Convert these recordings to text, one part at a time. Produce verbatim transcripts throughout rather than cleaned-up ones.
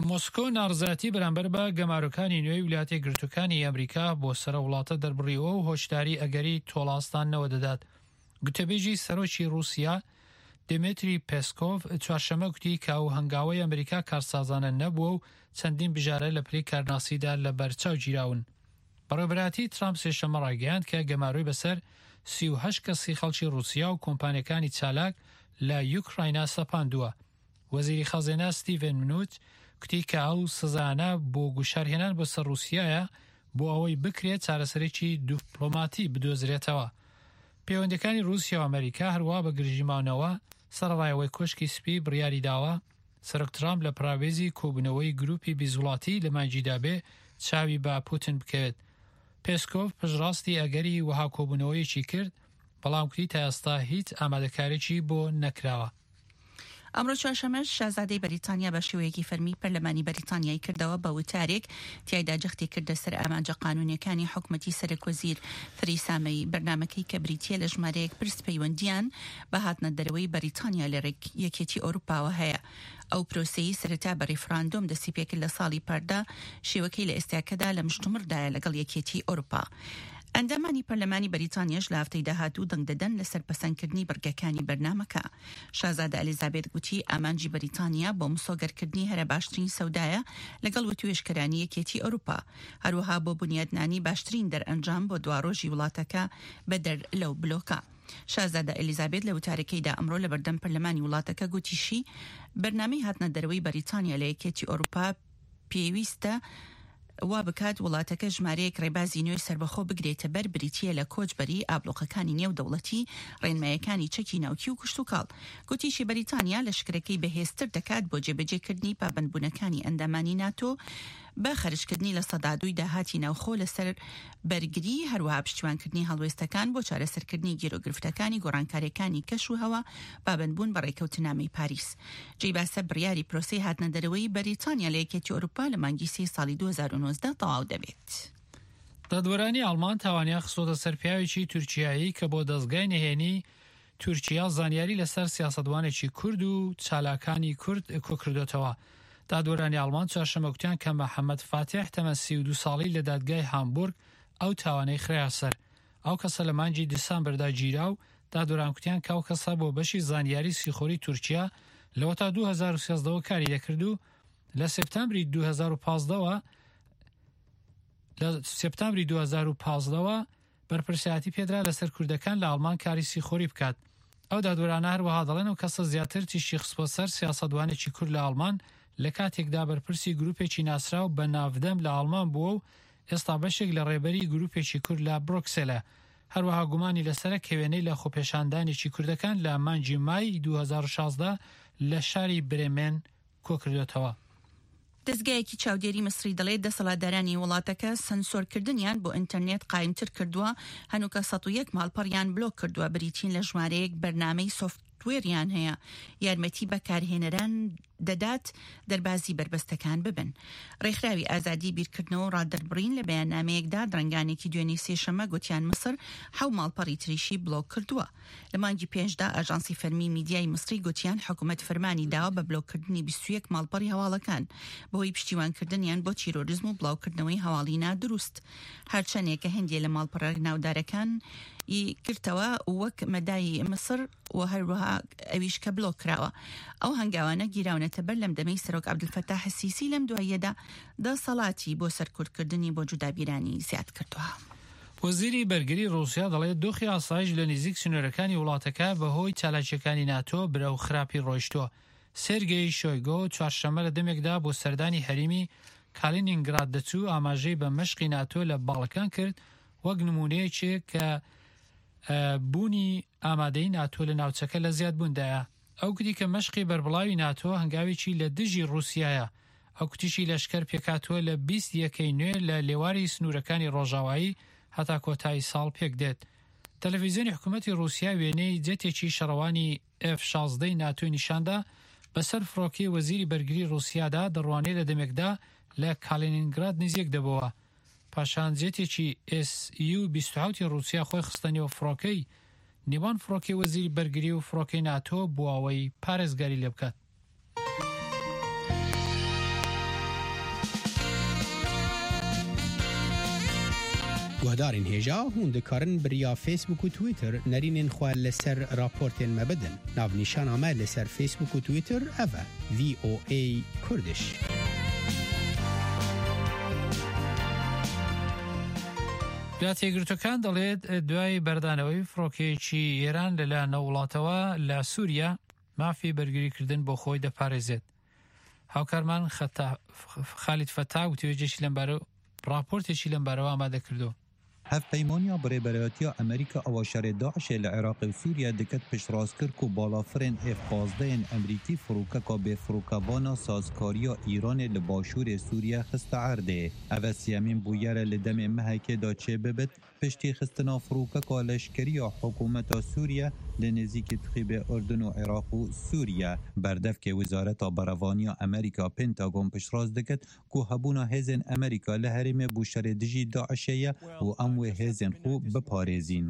مۆسکۆ ناڕزایەتی بەرامبەر بە گەمارۆکانی نوێی ویلایەتە یەکگرتووەکانی ئەمریکا بۆ سەرە وڵاتە دەربڕیەوە و هۆشداری ئەگەری تۆڵاستانەوە دەدات. گوتەبێژی سەرۆکی رووسیا دمیتری پێسکۆڤ چوارشەممە گوتی کە ئەو هەنگاوەی ئەمریکا کارسازانە نەبووە و چەندین بژارە لە پلەی کارناسیدا لە بەرچاو گیراون. بەڕێوەبەراتی ترامپ سێشەممە ڕایگەیاند کە گەماروی بەسەر سی و هەشت کەسی خەڵکی رووسیا و کۆمپانیەکانی چالاک لە یوکراینا سەپاندووە. وەزیری خەزانە ستیڤن منوچ گوتی کە ئەو سزانە بۆ گوشارهێنان بۆ سەر رووسیایە بۆ ئەوەی بکرێت چارەسەرێکی دیپلۆماتی بدۆزرێتەوە. پەیوەندیەکانی رووسیا و ئەمریکا هەروە بە گرژیمانەوە سەرڕایەوەی کۆشکی سپی بڕیاری داوە سەرۆک ترامپ لە پراوێزی کۆبوونەوەی گروپی بیزوڵاتی لە مانگیدا بێ چاوی بە پوتین بکەوێت. پێسکۆڤ پشڕاستی ئەگەری وەها کۆبوونەوەیەکی کرد، بەڵام کوتی تا ئێستا هیچ ئامادەکاریی بۆ نەکراوە. ئەمڕۆ چوارشەممە شازادەی بەریتانیا بە شێوەیەکی فەرمی پەرلەمانی بەریتانیای کردەوە بە وتارێک تیایدا جەختی کردە سەر ئامانجە قانونیەکانی حکومەتی سەرۆکوەزیر تریسا مەی. بەرنامەکەی کە بریتیە لە ژمارەیەک پرس پەیوەندیان بە هاتنە دەرەوەی بەریتانیا لە یەکێتی ئەوروپاوە هەیە. ئەو پرۆسەی سەرەتا بە ڕیفراندۆم دەستی پێکرد لە ساڵی پاردا، شێوەکەی لە ئێستاکەدا لە مشتومڕدایە لەگەڵ یەکێتی ئەوروپا. ئەندامانی پەرلەمانی بەریتانیاش لە هەفتەی داهاتوو دەنگ دەدەن لەسەر پەسەندکردنی بەرگەکانی بەرنامەکە. شازادە ئەلیزابێت گوتی ئامانجی بەریتانیا بۆ مسۆگەرکردنی هەرە باشترین سەودایە لەگەڵ وتوێشکەرانی یەکێتی ئەوروپا، هەروەها بۆ بنیادنانی باشترین دەرئەنجام بۆ دواڕۆژی وڵاتەکە بەدەر لەو بلۆکە. شازادە ئەلیزابێت لە وتارەکەیدا ئەمڕۆ لە بەردەم پەرلەمانی وڵاتەکە گوتیشی بەرنامەی هاتنە دەرەوەی بەریتانیا لە یەکێتی ئەوروپا پێویستە وا بکات وڵاتەکە ژمارەیەک ڕێبازی نوێی سربەخۆ بگرێتە بەر بریتیە لە کۆچبەری ئابلۆقەکانی نێو دەوڵەتی، ڕێنمایەکانی چەکی ناوکی و کشت و کاڵ. گوتیشی بەریتانیا لە شکرەکەی بەهێزتر دەکات بۆ جێبەجێکردنی پابەندبوونەکانی ئەندامانی ناتۆ بە خەرجکردنی لە سەدادووی داهاتی ناوخۆ لەسەر بەرگری، هەروەها پشتیوانکردنی هەڵوێستەکان بۆ چارەسەرکردنی گیرۆگرفتەکانی گۆڕانکاریەکانی کەش و هەوا، پابەندبوون بە ڕێکەوتنامەی پاریس. جێی باسە بڕیاری پرۆسەی هاتنە دەرەوەی بەریتانیا لە یەکێتی ئەوروپا لە مانگی سێ ساڵی دوو هەزار و نۆزدە تەواو دەبێت. دادوەرانی ئەڵمان تاوانیا خستۆتە سەر پیاوێکی تورکیایی کە بۆ دەستگای نهێنی تورکیا زانیاری لەسەر سیاسەتوانێکی کورد و چالاکانی کورد کۆکردوتەوە. دادوەرانی ئەڵمان چوارشەممە گوتیان کە محەممەد فاتح تەمەن سی و دوو ساڵی لە دادگای هامبورگ ئەو تاوانەی خریا سەر. ئەو کەسە لە مانگی دیسامبەردا گیرا و دادوەران گوتیان کە ئەو کەسە بۆ بەشی زانیاری سیخۆری تورکیا لەوە تا دوو هەزار و سیازدەوە کاری دەکرد و لە سپتامبری دوو هەزار و پانزدەوە لە سپتامبری دوو هەزار و پانزدەوە بەرپرسایەتی پێدرا لەسەر کوردەکان لە ئەڵمان کاری سیخۆری بکات. ئەو دادوەرانە هەروەها دەڵێن ئەو کەسە زیاتر تیشی خستبۆ سەر سیاسەتوانێکی کورد لە ئەڵمان لە کاتێکدا بەرپرسی گروپێکی ناسراو بە ناودەم لە ئەڵمان بووە و ئێستا بەشێک لە ڕێبەری گروپێکی کورد لە بروکسێلە. هەروەها گومانی لەسەر کەوێنەی لە خۆپێشاندانێکی کوردەکان لە مانگی مای دوو هەزار و شازدە لە شاری برێمێن کۆکردوتەوە. دەستگایەکی چاودێری مصری دەڵێت دەسەڵاتدارانی وڵاتەکە سنسۆرکردنیان بۆ ئینتەرنێت قایمتر کردووە، هەنووکە سەد و یەک ماڵپەڕیان بلۆک کردووە. بریتین لە ژمارەیەک بەرنامەی سۆفتوێریان هەیە یارمەتی بەکارهێنەران دەدات دەربازی بربەستەکان ببن. ڕێکخراوی ئازادی بیرکردنەوە و ڕادەربڕین لە بەیاننامەیەکدا درەنگانێکی دوێنێ سێشەممە گوتیان مصر حەو ماڵپەڕی تریشی بلۆک کردووە. لە مانگی پێنجدا ئاژانسی فەرمی میدیای مصری گوتیان حکوومەت فەرمانی داوە بە بلۆکردنی بیست و یەک ماڵپەڕی هەواڵەکان بەهۆی پشتیوانکردنیان بۆ تیرۆریزم و بڵاوکردنەوەی هەواڵی نادروست. هەرچەندێکە هەندێک لە ماڵپەڕە ناودارەکان گرتەوە وەک مەدای مصر و هەروەها ئەویش کە بلۆک کراوە. ئەو هەنگاوانە گیراونەتە بەر لەم دەمەی سەرۆک عەبدولفەتاح السیسی لەم دواییەدا دەسەڵاتی بۆ سەرکوردکردنی بۆ جودابیرانی زیاد کردووە. وەزیری بەرگری رووسیا دەڵێت دۆخی ئاسایش لە نزیک سنوورەکانی وڵاتەکە بەهۆی چالاکیەکانی ناتۆ برەو خراپی ڕۆیشتووە. سێرگێی شۆیگۆ چوارشەممە لە دەمێکدا بۆ سەردانی هەریمی کالینینگراد دەچوو ئاماژەی بە مەشقی ناتۆ لە باڵکان کرد وەک نمونەیەکێک کە بوونی ئامادەی ناتۆ لە ناوچەکە لە زیادبووندایە. ئەو گوتی کە مەشقی بەربڵاوی ناتۆ هەنگاوێکی لە دژی رووسایە. ئەو کوتیشی لەشکەر پێکاتوە لە بیست یەکەی نوێ لە لێواری سنوورەکانی ڕۆژاوایی هەتا کۆتایی ساڵ پێک دێت. تەلەڤیزیۆنی حکوومەتی رووسیا وێنەی جێتێکی شەڕەوانی ئێف شازدەی ناتۆی نیشاندا بەسەر فڕۆکەی وەزیری بەرگری رووسیادا دەڕوانێت لە دەمێکدا لە کالینینگراد نزیک دەبەوە. پاشان جێتێکی ئێس یو بیست و حەوتی رووسیا خۆی خستنیەوە فڕۆکەی نیوان فڕۆکەی وەزیری بەرگری و فڕۆکەی ناتۆ بۆ ئەوەی پارێزگاری لێ بکات. هوادارین هێژا هون دikarin biriya Facebook و Twitter nerînên xwe li ser raportên me bidin. Navnîşana me li ser Facebook û Twitter ev e V O A Kurdiş. دادگیرتوەکان دەڵێت دوای بەردانەوەی فڕۆکەیەکی ئێران لەلایەن وڵاتەوە لە سووریا مافی بەرگریکردن بۆ خۆی دەپارێزێت. هاوکارمان خالید فەتا و توێژێکی لەمبارە راپۆرتێکی لەمبارەوە ئامادە کردو. هەفپەیمانیا بڕێبەرەتیە ئەمریکا ئەوەشارێ داعشێ لە عێراق و سووریا دکت پشتڕاستکرد و بالافرên F پازدەیên ئەمریکی فڕوکەکا بێفڕوکەڤانا سازکاریya ئیرانê li başûrê Sûriya xiste erdê. Ev e siyemîn bûyere li demê mehekê da çê bibit piştî xistina firokeka leşkeriya hikûmeta Sûriya li nêzîkî Tixîbê Urdun û Iraq û Sûriya. Berdevkê Wizareta Berevaniya Amerîka Pentagon piştrast dikit ku hebûna hêzên Amerîka li herêmê bûşerê dijî Daişê ye û em wê hêzên xwe biparêzîn.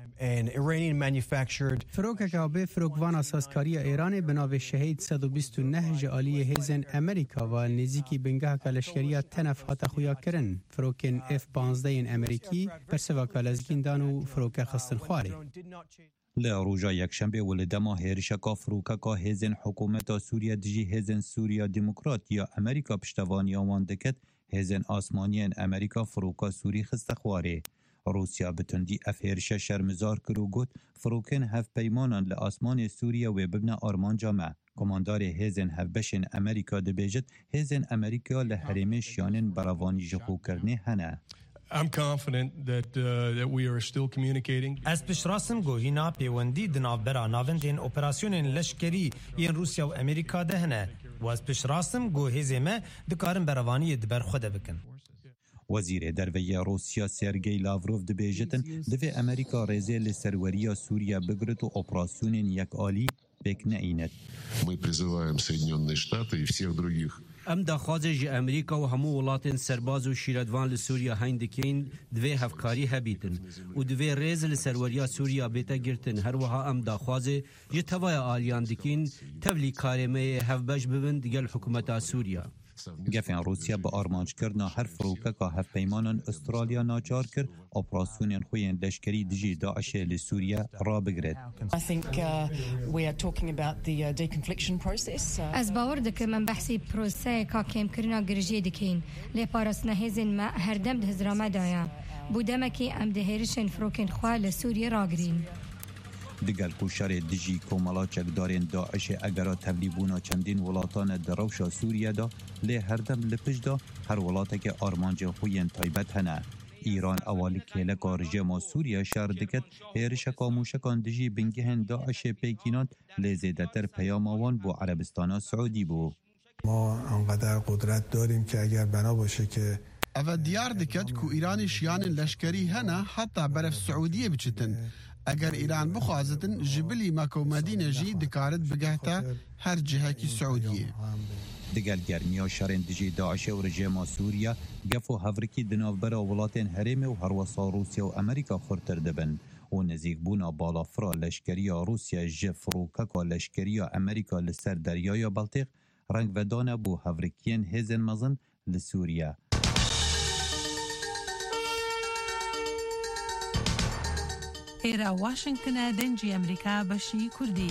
Firokeka bê firokvana sazkariya Îranê bi navê Şehîd sed û bîst û neh ji aliyê hêzên Amerîka ve nêzîkî bingeheka leşkeriya tenef hate xuyakirin. Firokên F panzdeyên Amerîkî persevaka lezgîn dan û firoke xistin xwarê. Li roja yekşembe û li dema hêrişeka firokeka hêzên hikûmeta Sûriya dijî hêzên Sûriya Demokrat ya Amerîka piştevaniya wan dikit, hêzên asmaniyên Amerîka firoka Sûrî xiste xwarê. Rusya bi tundî ev hêrişe şermizar kir û got firokên hevpeymanan li asmanê Sûriya wê bibne armanca me. Komandarê hêzên hevbeşên Amerîka dibêjit hêzên Amerîka li herêmê şiyanên berevanî ji xwekirinê hene. I'm confident that uh, that we are still communicating. Ez piştrastim gohîna pêwendî di navbera navendên operasyonên leşkerî yên Rusya û Amerîka de hene. û ez piştrastim got hêzê me dikarin berevaniyê di ber xwe de bikin. Wezîrê derveyê Rusya Sergey Lavrov dibêjitin divê Amerîka rêzê li serweriya Sûriya bigirit û operasyonên yekalî pêk neînet. Мы призываем Соединенные Штаты и всех других. Em daxwazê ji Amerîka û hemû welatên serbaz û şîretvan li Sûriya heyn dikên divê hevkarî hebîtin û divê rêz li serweriya Sûriya bête girtin. Her wiha em daxwazê ji tevaya aliyan dikîn tevlî karêmeyê hevbeş bibin digel hikûmeta Sûriya. Gefên Rusya bi armanckirina her firokeka hevpeymanan Astralya naçar kir operasyonên xwe yên leşkerî dijî Daişê li Sûriya rabigiret. Ez bawer dikim em behsî proseyeka kêmkirina girişê dikin. Lê parastina hêzên me herdem di hizra me daye. Bû demekî em di hêrişên firokên xwe li Sûriya ragirîn. Digel ku şerê dijî komala çekdarên Daişê egera tevlîbûna çendîn welatan di rewşa Sûriya da lê herdem li pişt da her welateke armancên xwe yên taybet hene. İran awalî kêleka rejima Sûriya şer dikit hêrişeka mûşekan dijî bingehên Daişê pêkînan lê zêdetir peyama wan bû Erebistana Siûdî bû. ما انقدر قدرت داریم که اگر بنا باشه که ev diyar diket ku Îranê şiyanên leşkerî hene heta beref Siûdiyê biçitin. Eger Îran bixwazitin ji bilî Mekka û Medîne jî dikarin bigehte her cihekî Siûdiyê. Digel germiya şerên dijî Daişê û rejima Sûriya gef û hevrikî di navbera welatên herêmê û herwesa Rusya û Amerîka xurtir dibin û nêzîkbûna balafira leşkeriya Rusya ji firokeka leşkeriya Amerîka li ser deryaya Baltêq rengvedane bû hevrikiyên hêzên mezin li Sûriya. ئێرە واشنگتنە دەنجی ئەمریکا بەشی کوردی.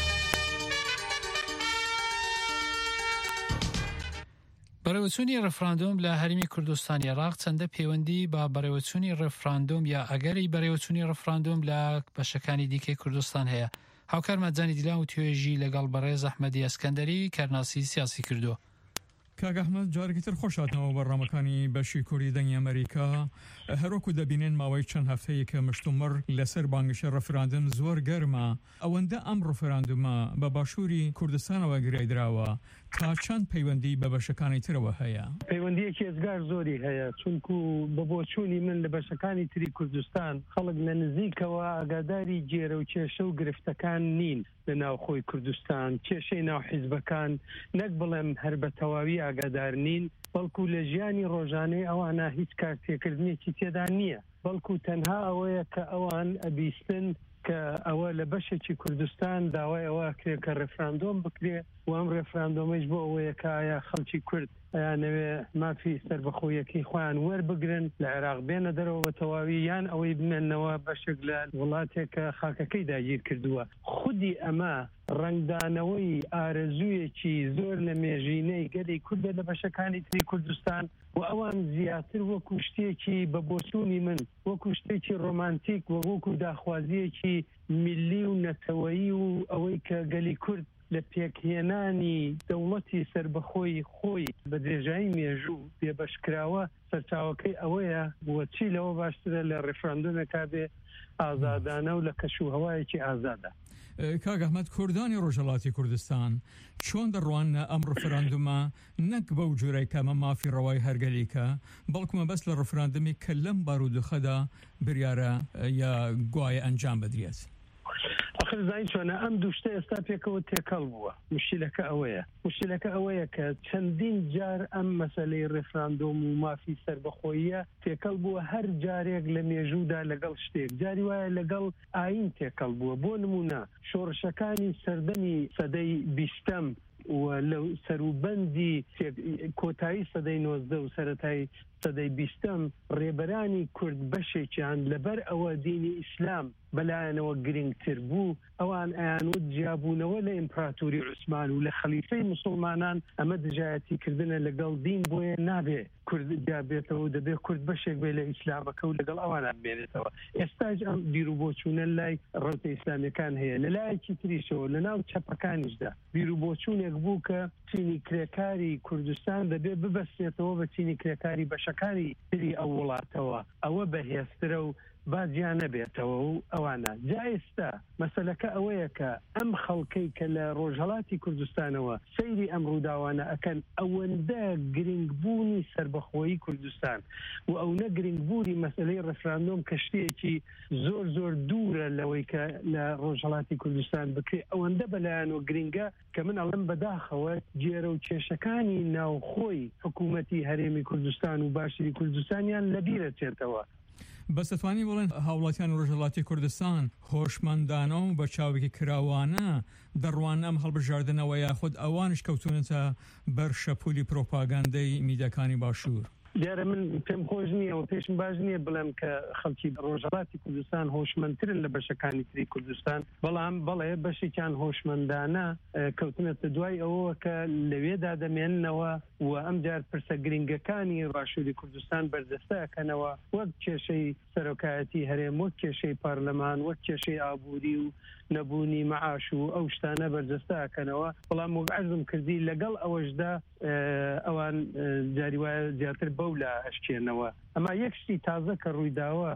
بەڕێوەچوونی ڕێفراندۆم لە هەرێمی کوردستانی عێراق چەندە پەیوەندی بە بەڕێوەچوونی ڕێفراندۆم یا ئەگەری بەڕێوەچوونی ڕێفراندۆم لە بەشەکانی دیکەی کوردستان هەیە. هاوکارمان جانی دیلان و توێژی لەگەڵ بەڕێز ئەحمەدی ئەسکەندەری کارناسی سیاسی کردووە. کاک ئەحمەد جارێکی تر خۆشهاتنەوە بەڕامەکانی بەشی کوردی دەنگی ئەمریکا. هەروەکو دەبینێن ماوەی چەند هەفتەیە کە مشتومڕ لەسەر بانگشە ڕەفراندم زۆر گەرمە. ئەوەندە ئەم ڕەفراندومە بە باشووری کوردستانەوە گرێدراوە تا چەند پەیوەندی بە بەشەکانی ترەوە هەیە. پەیوەندیەکی ێزگار زۆری هەیە چونکو بە بۆچوونی من لە بەشەکانی تری کوردستان خەڵک لە نزیکەوە ئاگاداری جێرە و کێشە و گرفتەکان نین لە ناوخۆی کوردستان کێشەی ناو حیزبەکان نەک بڵێم هەر بە تەواوی ئاگادار نین بەڵکو لە ژیانی ڕۆژانەی ئەوانە هیچ کارتێکردنێکی تێدا نییە بەڵکو تەنها ئەوەیە کە ئەوان ئەبیستن کە ئەوە لە بەشێکی کوردستان داوای ئەوە کرێ کە ڕێفراندۆم بکرێ و ئەم ڕێفراندۆمەش بۆ ئەوەیە کە ئایا خەڵکی کورد ئەیانەوێ مافی سەربەخۆیەکەی خۆیان وەربگرن لە عێراق بێنە دەرەوە بە تەواوی یان ئەوەی بمێنەوە بەشێک لە وڵاتێکە خاکەکەی داگیر کردووە. خودی ئەمە ڕنگدانەوەی ئارەزوویەکی زۆر لە مێژینەی گەلی کوردە لە بەشەکانی تری کوردستان و ئەوان زیاتر وەکو شتێکی بە بۆچوونی من وەکو شتێکی ڕۆمانتیک و وەکو داخوازیەکی میلی و نەتەوەیی و ئەوەی کە گەلی کورد لە پێکهێنانی دەوڵەتی سربەخۆی خۆی بە درێژایی مێژوو بێبەشکراوە سەرچاوەکەی ئەوەیە وەچی لەوە باشترە لە ڕێفراندۆمێکا بێ ئازادانە و لە کەش و هەوایەکی ئازادە. کاک ئەحمەد، کوردانی ڕۆژهەڵاتی کوردستان چۆن دەڕوانە ئەم ڕفراندومە نەک بەو جۆرەی کەمە مافی ڕەوای هەرگەلیکە بەڵکومە بەس لە ڕفراندمی کە لەم بارودۆخەدا بریارە یا گوایە ئەنجام بدرێت؟ آخر زین چۆنە ئەم دووشتە ئێستا پێکەوە تێکەڵ بووە. مشکلەکە ئەوەیە مشکلەکە ئەوەیە کە چەندین جار ئەم مەسەلەی ڕێفراندۆم و مافی سەربەخۆییە تێکەڵ بووە هەر جارێک لە مێژوودا لەگەڵ شتێک جاری وایە لەگەڵ ئاین تێکەڵ بووە. بۆ نمونە شۆڕشەکانی سەردەمی سەدەی بیستەم و لە سەروبەندی کۆتایی سەدەی نۆزدە و سەرەتای سەدەی بیستەم ڕێبەرانی کورد بەشێکیان لەبەر ئەوە دینی ئیسلام بەلایەنەوە گرنگتر بوو ئەوان ئەیانوت جیابوونەوە لە ئیمپراتوری عوسمان و لە خەلیفەی مسلمانان ئەمە دژایەتیکردنە لەگەڵ دین بۆیە نابێ کورد جابێتەوە دەبێ کورد بەشێک بێ لە ئیسلامەکە و لەگەڵ ئەوانە بمێنێتەوە. ئێستاش ئەم بیرروبۆچوونە لای ڕەوتە ئیسلامیەکان هەیە لە لایەکی تریشەوە لە ناو چەپەکانیشدا بیرروبۆچوونێک بوو کە چینی کرێکاری کوردستان دەبێ ببەستێتەوە بە چینی کرێکاری بەشەکانی تری ئەو وڵاتەوە ئەوە بەهێزترە و بازیان نەبێتەوە و ئەوانە. جا ئێستا مەسەلەکە ئەوەیە کە ئەم خەڵکەی کە لە ڕۆژهەڵاتی کوردستانەوە سەیری ئەم ڕووداوانە ئەکەن ئەوەندە گرنگبوونی سەربەخۆیی کوردستان و ئەوەندە گرنگبوونی مەسەلەی ڕێفراندۆم کە شتێکی زۆر زۆر دوورە لەوەی کە لە ڕۆژهەڵاتی کوردستان بکرێت ئەوەندە بەلایەنەوە گرنگە کە من ئەڵێم بەداخەوە جێرە و کێشەکانی ناوخۆی حکوومەتی هەرێمی کوردستان و باشووری کوردستانیان لەبیرە چێتەوە. بەستەتوانی بڵێن هاوڵاتیان ڕۆژهەڵاتی کوردستان هۆشمەندانە و بە چاوێکی کراوانە دەڕوان ئەم هەڵبژاردنەوە یاخود ئەوانش کەوتونەتە بەر شەپولی پرۆپاگاندەی میدیاکانی باشوور. دیارە من پێم خۆش نییە و پێشم باش نییە بڵێم کە خەڵکی ڕۆژهەڵاتی کوردستان هۆشمەندترن لە بەشەکانی تری کوردستان بەڵام بەڵێ بەشێکیان هۆشمەندانە کەوتنەتە دوای ئەوە کە لەوێدا دەمێننەوە و ئەم جار پرسە گرنگەکانی باشووری کوردستان بەردەستەکەنەوە وەک کێشەی سەرۆکایەتی هەرێم وەک کێشەی پارلەمان وەک کێشەی ئابووری و نەبوونی مەعاش و ئەو شتانە بەردەستەکەنەوە بەڵام عەرزم کردی لەگەڵ ئەوەشدا ئەوان جاری وایە زیاتر بەولا ئەشکێنەوە. ئەما یەک شتی تازە کە ڕوویداوە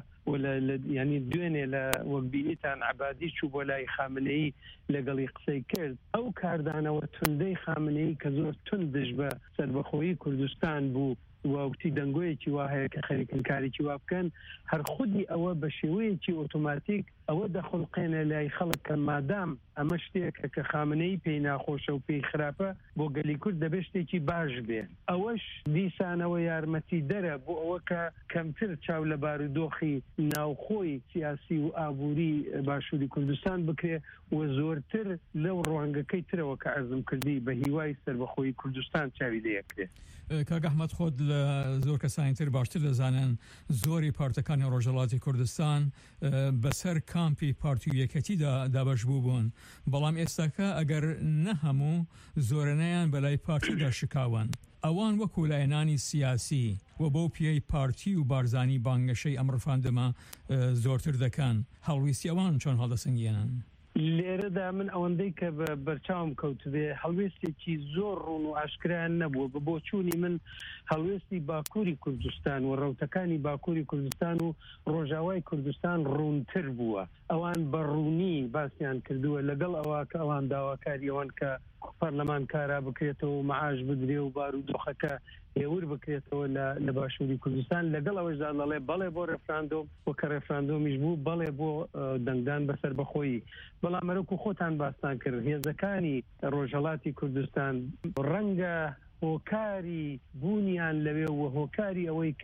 ینی دوێنێ لە وەکبینیتان عەبادی چوو بۆ لای خامنەیی لەگەڵی قسەی کرد ئەو کاردانەوە توندەی خامنەیی کە زۆر توندش بە سەربەخۆیی کوردستان بوو وەوتی دەنگۆیەکی وا هەیە کە خەریکردنکارێکی وا بکەن هەر خودی ئەوە بە شێوەیەکی ئۆتۆماتیک ئەوە دەخڵقێنە لای خەڵک کە مادام ئەمە شتێکە کە خامنەی پێی ناخۆشە و پێی خراپە بۆ گەلی کورد دەبێت شتێکی باش بێ. ئەوەش دیسانەوە یارمەتی دەرە بۆ ئەوە کە کەمتر چاو لە بارودۆخی ناوخۆی سیاسی و ئابووری باشووری کوردستان بکرێ و زۆرتر لەو ڕوانگەکەی ترەوە کە عەرزم کردی بە هیوای سەربەخۆیی کوردستان چاوی لێکرێت. کاک ئەحمەد خۆت لە زۆر کەسانی تر باشتر دەزانن زۆری پارتەکانی ڕۆژهەڵاتی کوردستان بەسەر کامپی پارتی و یەکەتیدا دابەش بوو بوون بەڵام ئێستاکە ئەگەر نە هەموو زۆرنەیان بەلای پارتیدا شکاون ئەوان وەکو لایەنانی سیاسی و بۆ پێی پارتی و بارزانی بانگەشەی ئەم ڕفاندەمە زۆرتر دەکەن هەڵویستی ئەوان چۆن هەڵدەسەنگێنن؟ لێرەدا من ئەوەندەی کە بە بەرچاوم کەوتبێ هەڵوێستێکی زۆر ڕوون و ئاشکرایان نەبووە بە بۆچوونی من هەڵوێستی باکووری کوردستان و ڕەوتەکانی باکووری کوردستان و ڕۆژاوای کوردستان ڕوونتر بووە. ئەوان بە ڕوونی باسییان کردووە لەگەڵ ئەوە کە ئەوان داواکاری ئەوان کە پەرلەمان کارا بکرێتەوە و مەعاش بدرێ و بارودۆخەکە هێور بکرێتەوە لە باشووری کوردستان لەگەڵ ئەوەشدا دەڵێ بەڵێ بۆ ڕێفراندۆم و کە ڕێفراندۆمیش بوو بەڵێ بۆ دەنگدان بەسەر بەخۆیی. بەڵام مەرۆک و خۆتان باستان کرد هێزەکانی ڕۆژهەڵاتی کوردستان ڕەنگە هۆکاری بوونیان لەوێ و هۆکاری ئەوەی کە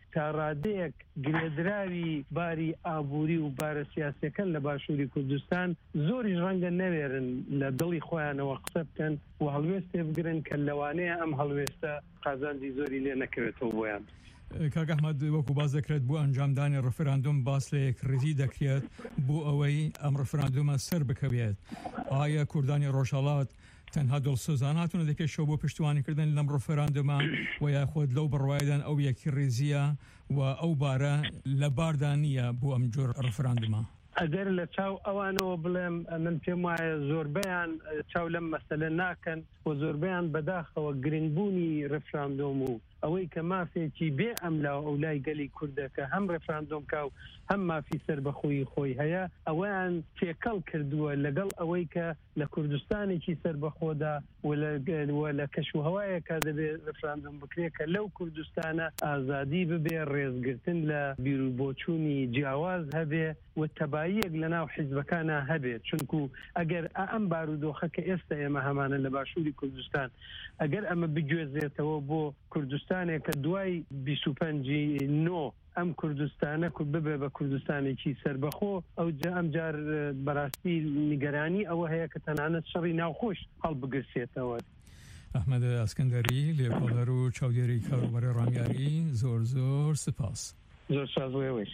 تا ڕادەیەک گرێدراوی باری ئابووری و بارە سیاسیەکان لە باشووری کوردستان زۆریش ڕەنگە نەوێرن لە دڵی خۆیانەوە قسە بکەن و هەڵوێستێ بگرن کە لەوانەیە ئەم هەڵوێستە قازانجی زۆری لێ نەکەوێتەوە بۆیان. کاک ئەحمەد وەکو باز دەکرێت بۆ ئەنجامدانی ڕفراندۆم باس لە یەکڕێزی دەکرێت بۆ ئەوەی ئەم ڕفراندۆمە سەر بکەوێت. ئایا کوردانی ڕۆژهەڵات تەنها دڵسۆزان هاتوونە لە پێشەوە بۆ پشتیوانیکردن لەم ڕفراندۆمە و یاخۆت لەو بڕوایدان ئەو یەکی ڕێزیە و ئەو بارە لە باردا نییە بۆ ئەم جۆر ڕفراندۆمە؟ ئەگەر لە چاو ئەوانەوە بڵێم من پێم وایە زۆربەیان چاو لەم مەسەلە ناکەن و زۆربەیان بەداخەوە گرنگبوونی ڕفراندۆم و ئەوەی کە مافێکی بێ ئەملا ئەو لای گەلی کوردەکە هەم ڕفراندۆم کا و هەم مافی سەربەخۆیی خۆی هەیە ئەویان تێکەڵ کردووە لەگەڵ ئەوەی کە لە کوردستانێکی سەربەخۆدا و لە کەشوهەوایەکە دەبێت ڕفراندۆم بکرێت کە لەو کوردستانە ئازادی ببێ، ڕێزگرتن لە بیرروبۆچوونی جیاواز هەبێ و تەباییەک لە ناو حیزبەکانە هەبێت. چونکو ئەگەر ئەم بارودۆخە کە ئێستا ئێمە هەمانە لە باشووری کوردستان ئەگەر ئەمە بگوێزێتەوە بۆ کوردستانێک کە دوای بیست و پەنجی نۆ ئەم کوردستانە ببێ بە کوردستانێکی سەربەخۆ ئەو ئەم جار بەڕاستی نیگەرانی ئەوە هەیە کە تەنانەت شەڕی ناوخۆش هەڵبگرسێتەوە. ئەحمەد ئەسکەندەری لێکۆڵەر و چاودێری کاروبەری ڕامیاری زۆر زۆر سپاس. زۆر سازوێوەش.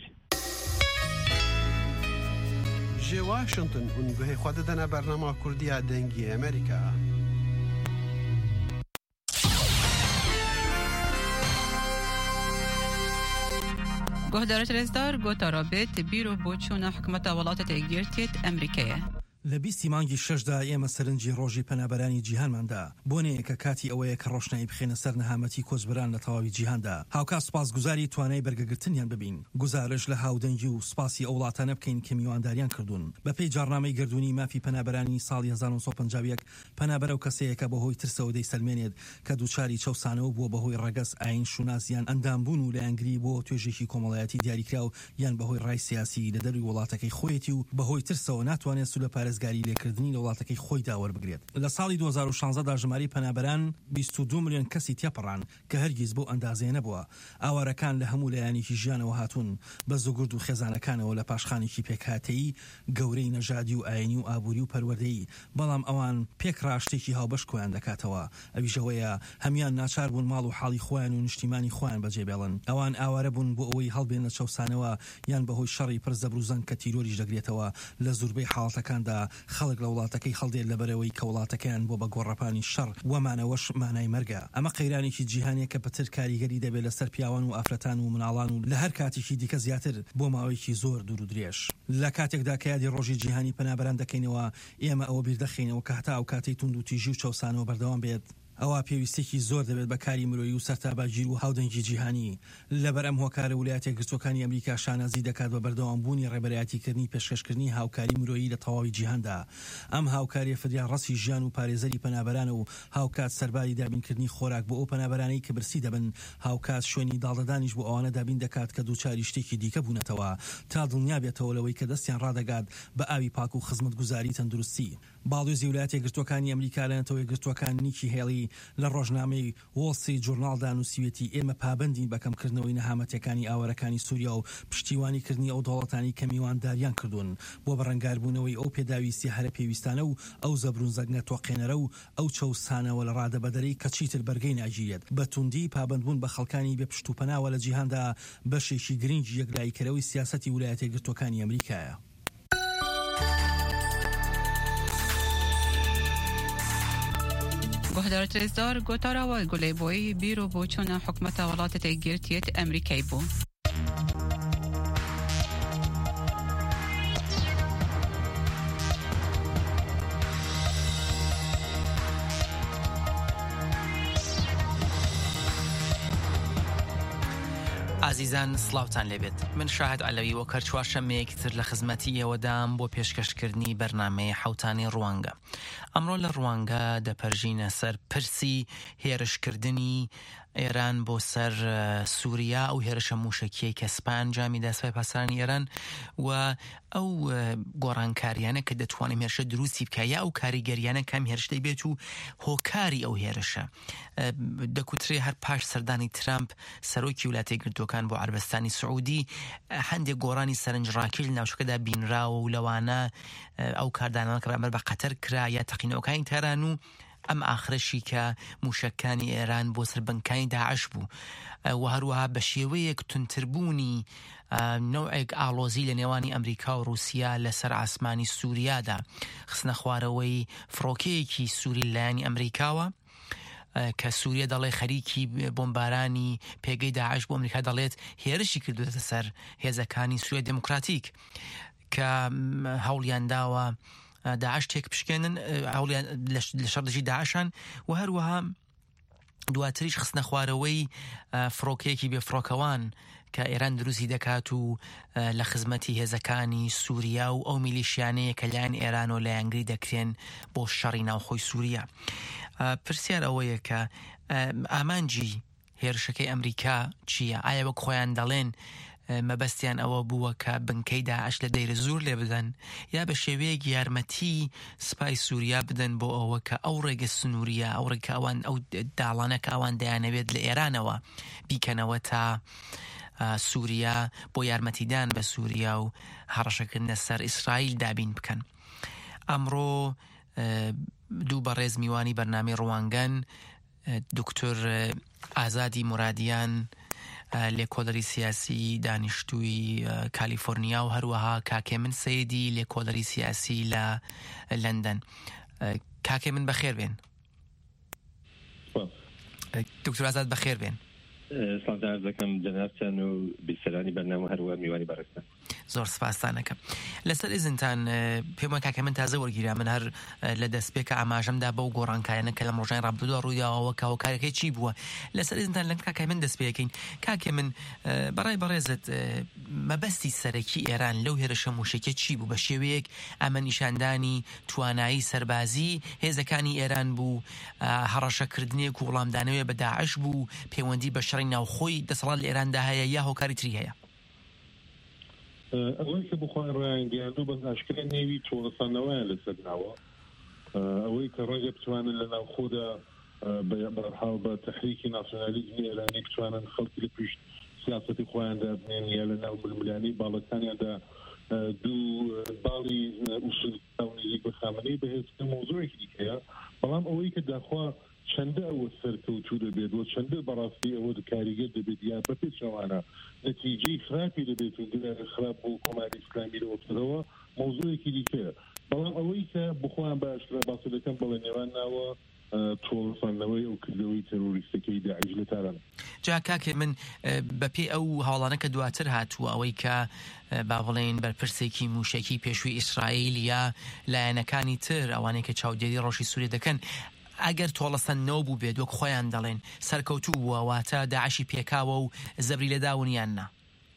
جێ واشنگتن هون گوهی خوا دەدەنە بەرنامە کوردیە دەنگی ئەمریکا. گۆهدارە رێزدار گۆتا رابێت بیرۆ بۆ چوونە حکومەتە وڵاتە تێگیرتێت ئەمریکایە. لە بیستی مانگی شەشدا ئێمە سەرنجی ڕۆژی پەنابەرانی جیهانماندا بۆنەیە کە کاتی ئەوەیە کە ڕۆشنایی بخێنە سەر نەهامەتی کۆچبەران لە تەواوی جیهاندا. هاوکات سوپاسگوزاری توانای بەرگەگرتنیان ببین، گزارش لە هاودەنگی و سوپاسی ئەو وڵاتانە بکەین کە میوانداریان کردوون. بەپێی جارنامەی گردوونی مافی پەنابەرانی ساڵی هەزار و نۆ سەد و پەنجا و یەک پەنابەرە و کەسەیە کە بەهۆی ترسەوە دەیسەلمێنێت کە دووچاری چەوسانەوە بووە بەهۆی ڕەگەز ئاین شوناسیان ئەندامبوون و لایەنگری بۆ توێژێکی کۆمەڵایەتی دیاریکرا و یان بەهۆی ڕای سیاسی لە دەروی وڵاتەکەی خۆیەتی و بەهۆی ترسەوە ناتوانێت سوولە پارێزگاری لێکردنی لە وڵاتەکەی خۆی داوەربگرێت. لە ساڵی دوو هەزار و شانزدە دا ژماری پەنابەران بیست و دوو ملیۆن کەسی تێپەڕان کە هەرگیز بۆ ئەندازەیە نەبووە. ئاوارەکان لە هەموو لایەنێکی ژیانەوە هاتوون بە زۆگرد و خێزانەکانەوە لە پاشخانێکی پێکهاتەیی گەورەی نەژادی و ئاینی و ئابووری و پەروەردەیی، بەڵام ئەوان پێکڕاشتێکی هاوبەش کۆیان دەکاتەوە. ئەویژەوەیە هەمیان ناچار بوون ماڵ و حاڵی خۆیان و نیشتیمانی خۆیان بەجێبێڵن. ئەوان ئاوارە بوون بۆ ئەوەی هەڵبێن لە چەوسانەوە یان بەهۆی شەڕی پڕ زەبروزەنگ کە تیرۆریش دەگرێتەوە. لە زوربەی حاڵەتەکاندا خەڵک لە وڵاتەکەی هەڵدێت لەبەرەوەی کە وڵاتەکەیان بۆ بە گۆڕەپانی شەڕ وەمانەوەش مانای مەرگە. ئەمە قەیرانێکی جیهانیە کە پتر کاریگەری دەبێت لەسەر پیاوان و ئافرەتان و مناڵان و لە هەر کاتێکی دیکە زیاتر بۆ ماوەیەکی زۆر دوور و درێژ. لە کاتێکدا کە یادی ڕۆژی جیهانی پەنابەران دەکەینەوە ئێمە ئەوە بیردەخینەوە کە هەتا ئەو کاتەی توند و تیژی و چەوسانەوە بەردەوام بێت ئەوە پێویستێکی زۆر دەبێت بە کاری مرۆیی و سەرتاباگیر و هاودەنگی جیهانی. لەبەر ئەم هۆکارە ویلایەتە یەکگرتووەکانی ئەمریکا شانازی دەکات بە بەردەوامبوونی ڕێبەرایەتیکردنی پێشکەشکردنی هاوکاری مرۆیی لە تەواوی جیهاندا. ئەم هاوکاریە فریان ڕەسی ژیان و پارێزەری پەنابەرانە و هاوکات سەرباری دابینکردنی خۆراک بۆ ئەو پەنابەرانەی کە برسی دەبن. هاوکات شوێنی داڵدەدانیش بۆ ئەوانە دابین دەکات کە دووچاری شتێکی دیکە بوونەتەوە تا دڵنیا بێتەوە لەوەی کە دەستیان ڕادەگات بە ئاوی پاک و خزمەتگوزاری تەندروستی. باڵێزی ویلایەتە یەکگرتووەکانی ئەمریکا لەنەتەوە یەکگرتووەکان نیکی هێڵی لە ڕۆژنامەی وۆڵ جورناڵدا نووسیوێتی ئێمە پابندین بە کەمکردنەوەی نەهامەتەکانی ئاوەرەکانی سووریا و پشتیوانیکردنی ئەو دەوڵەتانی کە میوانداریان کردوون بۆ بەڕەنگاربوونەوەی ئەو پێداویستی هەرە پێویستانە و ئەو زەبرونزەگنە تۆقێنەرە و ئەو چەوسانەوە لە ڕادەبەدەرەی کە چیتر بەرگەی ناگیرێت. بە توندی پابندبوون بە خەڵکانی بێ پشت و پەناوە لە جیهاندا بەشێکی گرنگی یەکلایکەرەوەی سیاسەتی ویلایەتە یەکگرتووەکانی ئەمریکایە. گۆهدارە رێزدار گۆتاراوە گولەی بۆی بیرۆ بۆ چوونە حکومەتە وڵاتە تێگیرتێت ئەمریکای بوو. عزیزان سلااوتان لێبێت. من شاهد علەوی وەکەر چوارشەمەیەکی تر لە خزمەتی ئێوەدام بۆ پێشکەشکردنی بەرنامەی حوتانی ڕوانگە. ئەمڕۆ لە ڕوانگە دەپەرژینە سەر پرسی هێرشکردنی ئێران بۆ سەر سووریا ئەو هێرشە موشکیەی کە سپان جامی دەسپای پاسانی ئێران و ئەو گۆڕانکاریانە کە دەتوانێت هێرشە دروستی بکە یا ئەو کاریگەریانە کام هێرشتەی بێت و هۆکاری ئەو هێرشە. دەکوترێ هەر پاش سەردانی ترامپ سەرۆکی ویلایەتە یەکگرتووەکان ئێران بۆ عەربستانی سعودی هەندێک گۆڕانی سەرنجڕاکیش لە ناوچەکەدا بینراوە و لەوانە ئەو کاردانەوە کە بەرامبەر بە قەتەر کرا یا تەقینەوەکانی تەران و ئەم ئاخرەشی کە موشەکانی ئێران بۆ سەربنکانی داعش بوو و هەروەها بە شێوەیەک تونتربوونی نوعێک ئاڵۆزی لە نێوانی ئەمریکا و رووسیا لەسەر ئاسمانی سووریادا خستنە خوارەوەی فڕۆکەیەکی سووری لایەنی ئەمریکاوە کە سووریا دەڵێ خەریکی بۆمبارانی پێگەی داعش بۆ ئەمریکا دەڵێت هێرشی کردوێتە سەر هێزەکانی سووریا دموکراتیک کە هەوڵیان داوە داعش تێک بشکێنن لە شەڕدەژی داعشان و هەروەها دواتریش خستنە خوارەوەی فڕۆکەیەکی بێفڕۆکەوان کە ئێران دروستی دەکات و لە خزمەتی هێزەکانی سووریا و ئەو میلیشیانەیە کە لایەن ئێران و لایەنگری دەکرێن بۆ شەڕی ناوخۆی سووریا. پرسیار ئەوەیە کە ئامانجی هێرشەکەی ئەمریکا چییە؟ ئایا وەک خۆیان دەڵێن مەبەستیان ئەوە بووە کە بنکەی داعش لە دەیرە زوور لێ بدەن یا بە شێوەیەک یارمەتی سوپای سووریا بدەن بۆ ئەوە کە ئەو ڕێگە سنووریە ئەو ڕێگە ئەوان ئەو داڵانە کە ئەوان دەیانەوێت لە ئێرانەوە بیکەنەوە تا سووریا بۆ یارمەتیدان بە سووریا و هەڕەشەکردنە سەر ئیسرائیل دابین بکەن. ئەمڕۆ دوو بەڕێز میوانی بەرنامەی ڕوانگەن دکتۆر ئازادی مرادیان لێکۆڵەری سیاسی دانیشتووی کالیفۆرنیا و هەروەها کاکێ من سەیدی لێکۆڵەری سیاسی لە لەندەن. کاکێ من بەخێر بێن. دکتۆر ئازاد بەخێر بێن. سلام دەکەم جەنابتان و بیسەرانی بەرنامە هەروە میوانی بەڕێستان. زۆر سپاسانەکەم. لەسەر ئیزنتان پێم وایە کاکە من تازە وەرگیرا من هەر لە دەستپێکە ئاماژەمدا بەو گۆڕانکایانە کە لە ڕۆژانی ڕابردوودا ڕوویداوە کە هۆکارەکەی چی بووە. لەسەر ئیزنتان لەم کاکای من دەست پێکەین. کاکێ من بەڕای بەڕێزت مەبەستی سەرەکی ئێران لەو هێرشە موشکیە چی بوو؟ بە شێوەیەک ئەمە نیشاندانی توانایی سەربازی هێزەکانی ئێران بوو، هەڕەشەکردنێک و وەڵامدانەوەی بە داعش بوو، پەیوەندی بە شەڕی ناوخۆی دەسەڵات لە ئێراندا هەیە یا هۆکاری تری هەیە؟ ئەوەی کە بخۆیان ڕایانگەیاندوو بەس ئاشکرا نێوی تۆڵەسانەوەیان لەسەر ناوە ئەوەی کە ڕەنگە بتوانن لە ناوخۆدا بەرحاڵ بە تەحریکی ناسیۆنالیزمی ئێرانی بتوانن خەڵکی لە پشت سیاسەتی خۆیاندا بنێن یا لە ناو ململانی باڵەکانیاندا دوو باڵی ئوسولی بە خامنەی بەهێزکە مۆزوعێکی دیکەیە. بەڵام ئەوەی کە داخوا چەندە ئەوە سەرکەوتوو دەبێت و چەندە بەڕاستی ئەوە کاریگەر دەبێت یا بەپێچەوانە نەتیجەی خراپی دەبێت و دلێر خراپ بۆ کۆماری ئیسلامی لەوەکتەوە مۆزوعێکی دیکەیە. بەڵام ئەوەی کە بخۆیان باشترە باسی دەکەم بەڵێ نێوان ناوە تۆڵەساندنەوەی ئەو کردەوەی تەرۆریستەکەی داعش لە تاران. جا کاکێ من بەپێ ئەو هەوڵانە کە دواتر هاتووە ئەوەی کە با بڵێن بەرپرسێکی موشەکی پێشووی ئیسرائیل یا لایەنەکانی تر ئەوانەی کە چاودێری ڕۆژی سووریە دەکەن ئەگەر تۆڵەسەندنەوە بوو بێت وەک خۆیان دەڵێن سەرکەوتوو بووە واتە داعشی پێکاوە و زەبری لەداونیان نا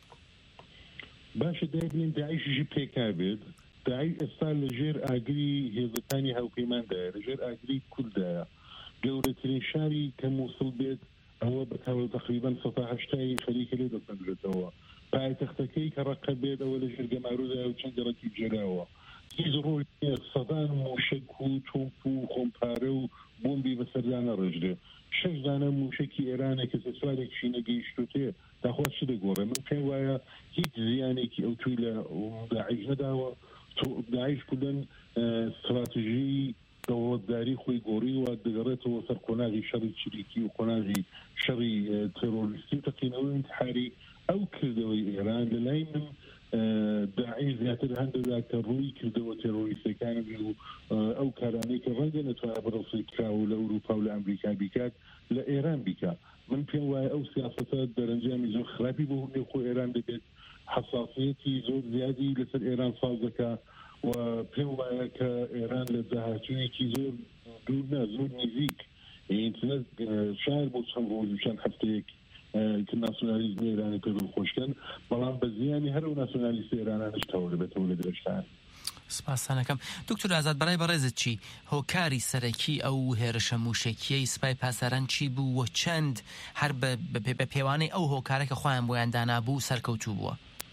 باشە دەبین داعشیشی پێکا بێت. داعش ئێستا لەژێر ئاگری هێزەکانی هاوپەیماندایە لەژێر ئاگری کوردایە. گەورەترین شاری کە مووسڵ بێت ئەوە بەتاوە تقریبان سەد و هەشتای خەریکە لێ دەسەنرێتەوە. پایتەختەکەی کە ڕەقە بێت ئەوە لەژێر گەمارۆدایە و چەند گەڕەکی جێراوە. هیچ ڕۆی سەدان موشک و تۆپ و خۆمپارە و بۆمبی بەسەردانە ڕێژرێ. شەش دانە موشکی ئێرانە کە سەسوارێکی نەگەیشتوتێ داخوا چ دەگۆڕێ. من پێم وایە هیچ زیانێکی ئەو توی لە داعش نەداوە. داعش کودن استراتیژی دەوڵەتداری خۆی گۆڕیوە دەگەڕێتەوە سەر قۆناغی شەڕی چریکی و قۆناغی شەڕی تەرۆریستی و تەقینەوەی انتحاری. ئەو کردەوەی ئێران لە لای من داعش زیاتر هەندێکدا کە ڕووی کردەوە تێرۆریستەکانی و ئەو کارانەی کە ڕەنگە نەتوانە بەڕەوسی کراوە لە ئەوروپا و لە ئەمریکا بیکات لە ئێران بیکات. من پێم وایە ئەو سیاسەتە دەرەنجامی زۆر خراپی بۆ نێوخۆ ئێران دەبێت، حساسیەتی زۆر زیادی لەسەر ئێران ساز دەکات و پێم وایە کە ئێران لە داهاتوویەکی زۆر دوور نا زۆر نزیک ئینترنێت شار بۆ چەند ڕۆژ چەند هەفتەیەک کە ناسیۆنالیزمی ئێرانی پێ دڵخۆشکەن بەڵام بە زیانی هەر و ناسیۆنالیستی ئێرانانش تەواو دەبێتەوە لە درێژتان. سپاسانەکەم. دکتۆر ئازاد بەڕای بەڕێزت چی هۆکاری سەرەکی ئەو هێرشە موشکیەی سوپای پاسەران چی بوو و چەند هەر بە پێوانەی ئەو هۆکارە کە خۆیان بۆیان دانابوو سەرکەوتوو بووە؟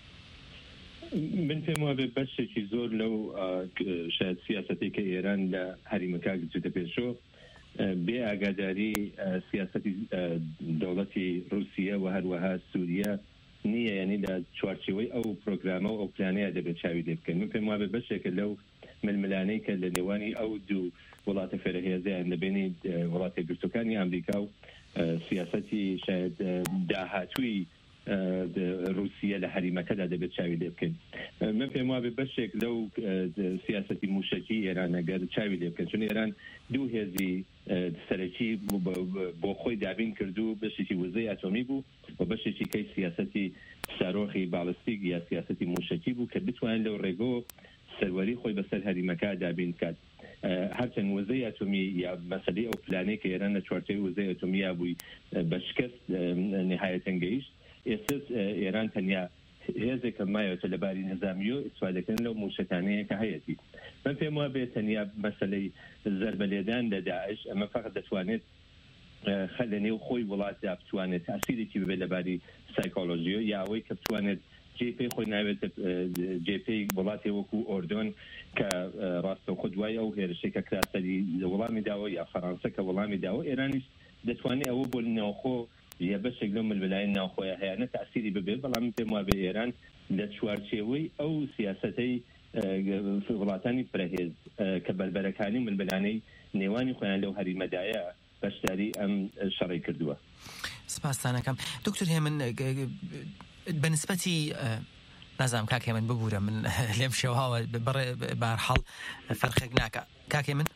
من پێم وایە بەشێکی زۆر لەو شاید سیاسەتی کە ئێران لە هەریمەکە گرتوویەتە پێشەوە بێ ئاگاداری سیاسەتی دەوڵەتی رووسیا و هەروەها سووریا نییە ینی لە چوارچەوەی ئەو پرۆگرامە و ئەو پلانەیە دەبێت چاوی لێ بکەن من پێم وابێ بەشێکە لەو ململانەی کە لە نێوانی ئەو دوو وڵاتە فێرەهێزیان لەبێنی وڵاتی گرتوەکانی ئەمریکا و سیاسەتی شاید داهاتووی رووسیا لە هەریمەکەدا دەبێت چاوی لێ بکەین من پێم وابێ بەشێک لەو سیاسەتی موشکی ئێرانەگەر چاوی لێ بکەن چون ئێران دوو هێزی سەرەکی بۆ خۆی دابین کردو بەشێکی وزەی ئاتۆمی بوو و بەشێکی کەی سیاسەتی سارۆخی باڵستیک یا سیاسەتی موشکی بوو کە بتوانن لەو ڕێگۆ سەروەری خۆی بەسەر هەریمەکە دابین کات هەرچەند وزەی ئاتۆمی یا مەسەلەی ئەو پلانەی کە ئێران لە چوارچەوەی وزەی ئاتۆمیا بووی بە شکست نهایەتەن گەیشت ئێستا ئێران تەنیا هێزێکە مایەوێتە لەباری نظامیۆ ئیسفادەکەن لەو موشکانەیە کە هەیەتی من پێم وابێ تەنیا مەسەلەی زەربەلێدان لە داعش ئەمە فقط دەتوانێت خەل لە نێو خۆی وڵاتدا بتوانێت تاسیرێکی ببێت لەباری سایکۆلۆژیۆ یا ئەوەی کە بتوانێت جێپەی خۆی ناوێتە جێپەی وڵاتی وەکو ئۆردۆن کە ڕاستە خۆ دوای ئەو هێرشەی کە کراسەری وەڵامی داوە یا فەڕەنسا کە وەڵامی داوە ئێرانیش دەتوانێت ئەوە بۆ نێوخۆ یا بەشێک لەو ململایەن ناوخۆیە هەیەنە تاسیری ببێت بەڵام پێم وابێ ئێران لە چوارچێوەی ئەو سیاسەتەی وڵاتانی پرەهێز کە بەربەرەکانی ململانەی نێوانی خۆیان لەو هەریمەدایە بەشداری ئەم شەڕی کردووە. سپاسانەکەم دکتۆر هێمن بەنسبەتی نازانم کاک هێمن ببوورە من لێم شێوهاوە بەهەرحاڵ فەرقێک ناکە کاک هێمن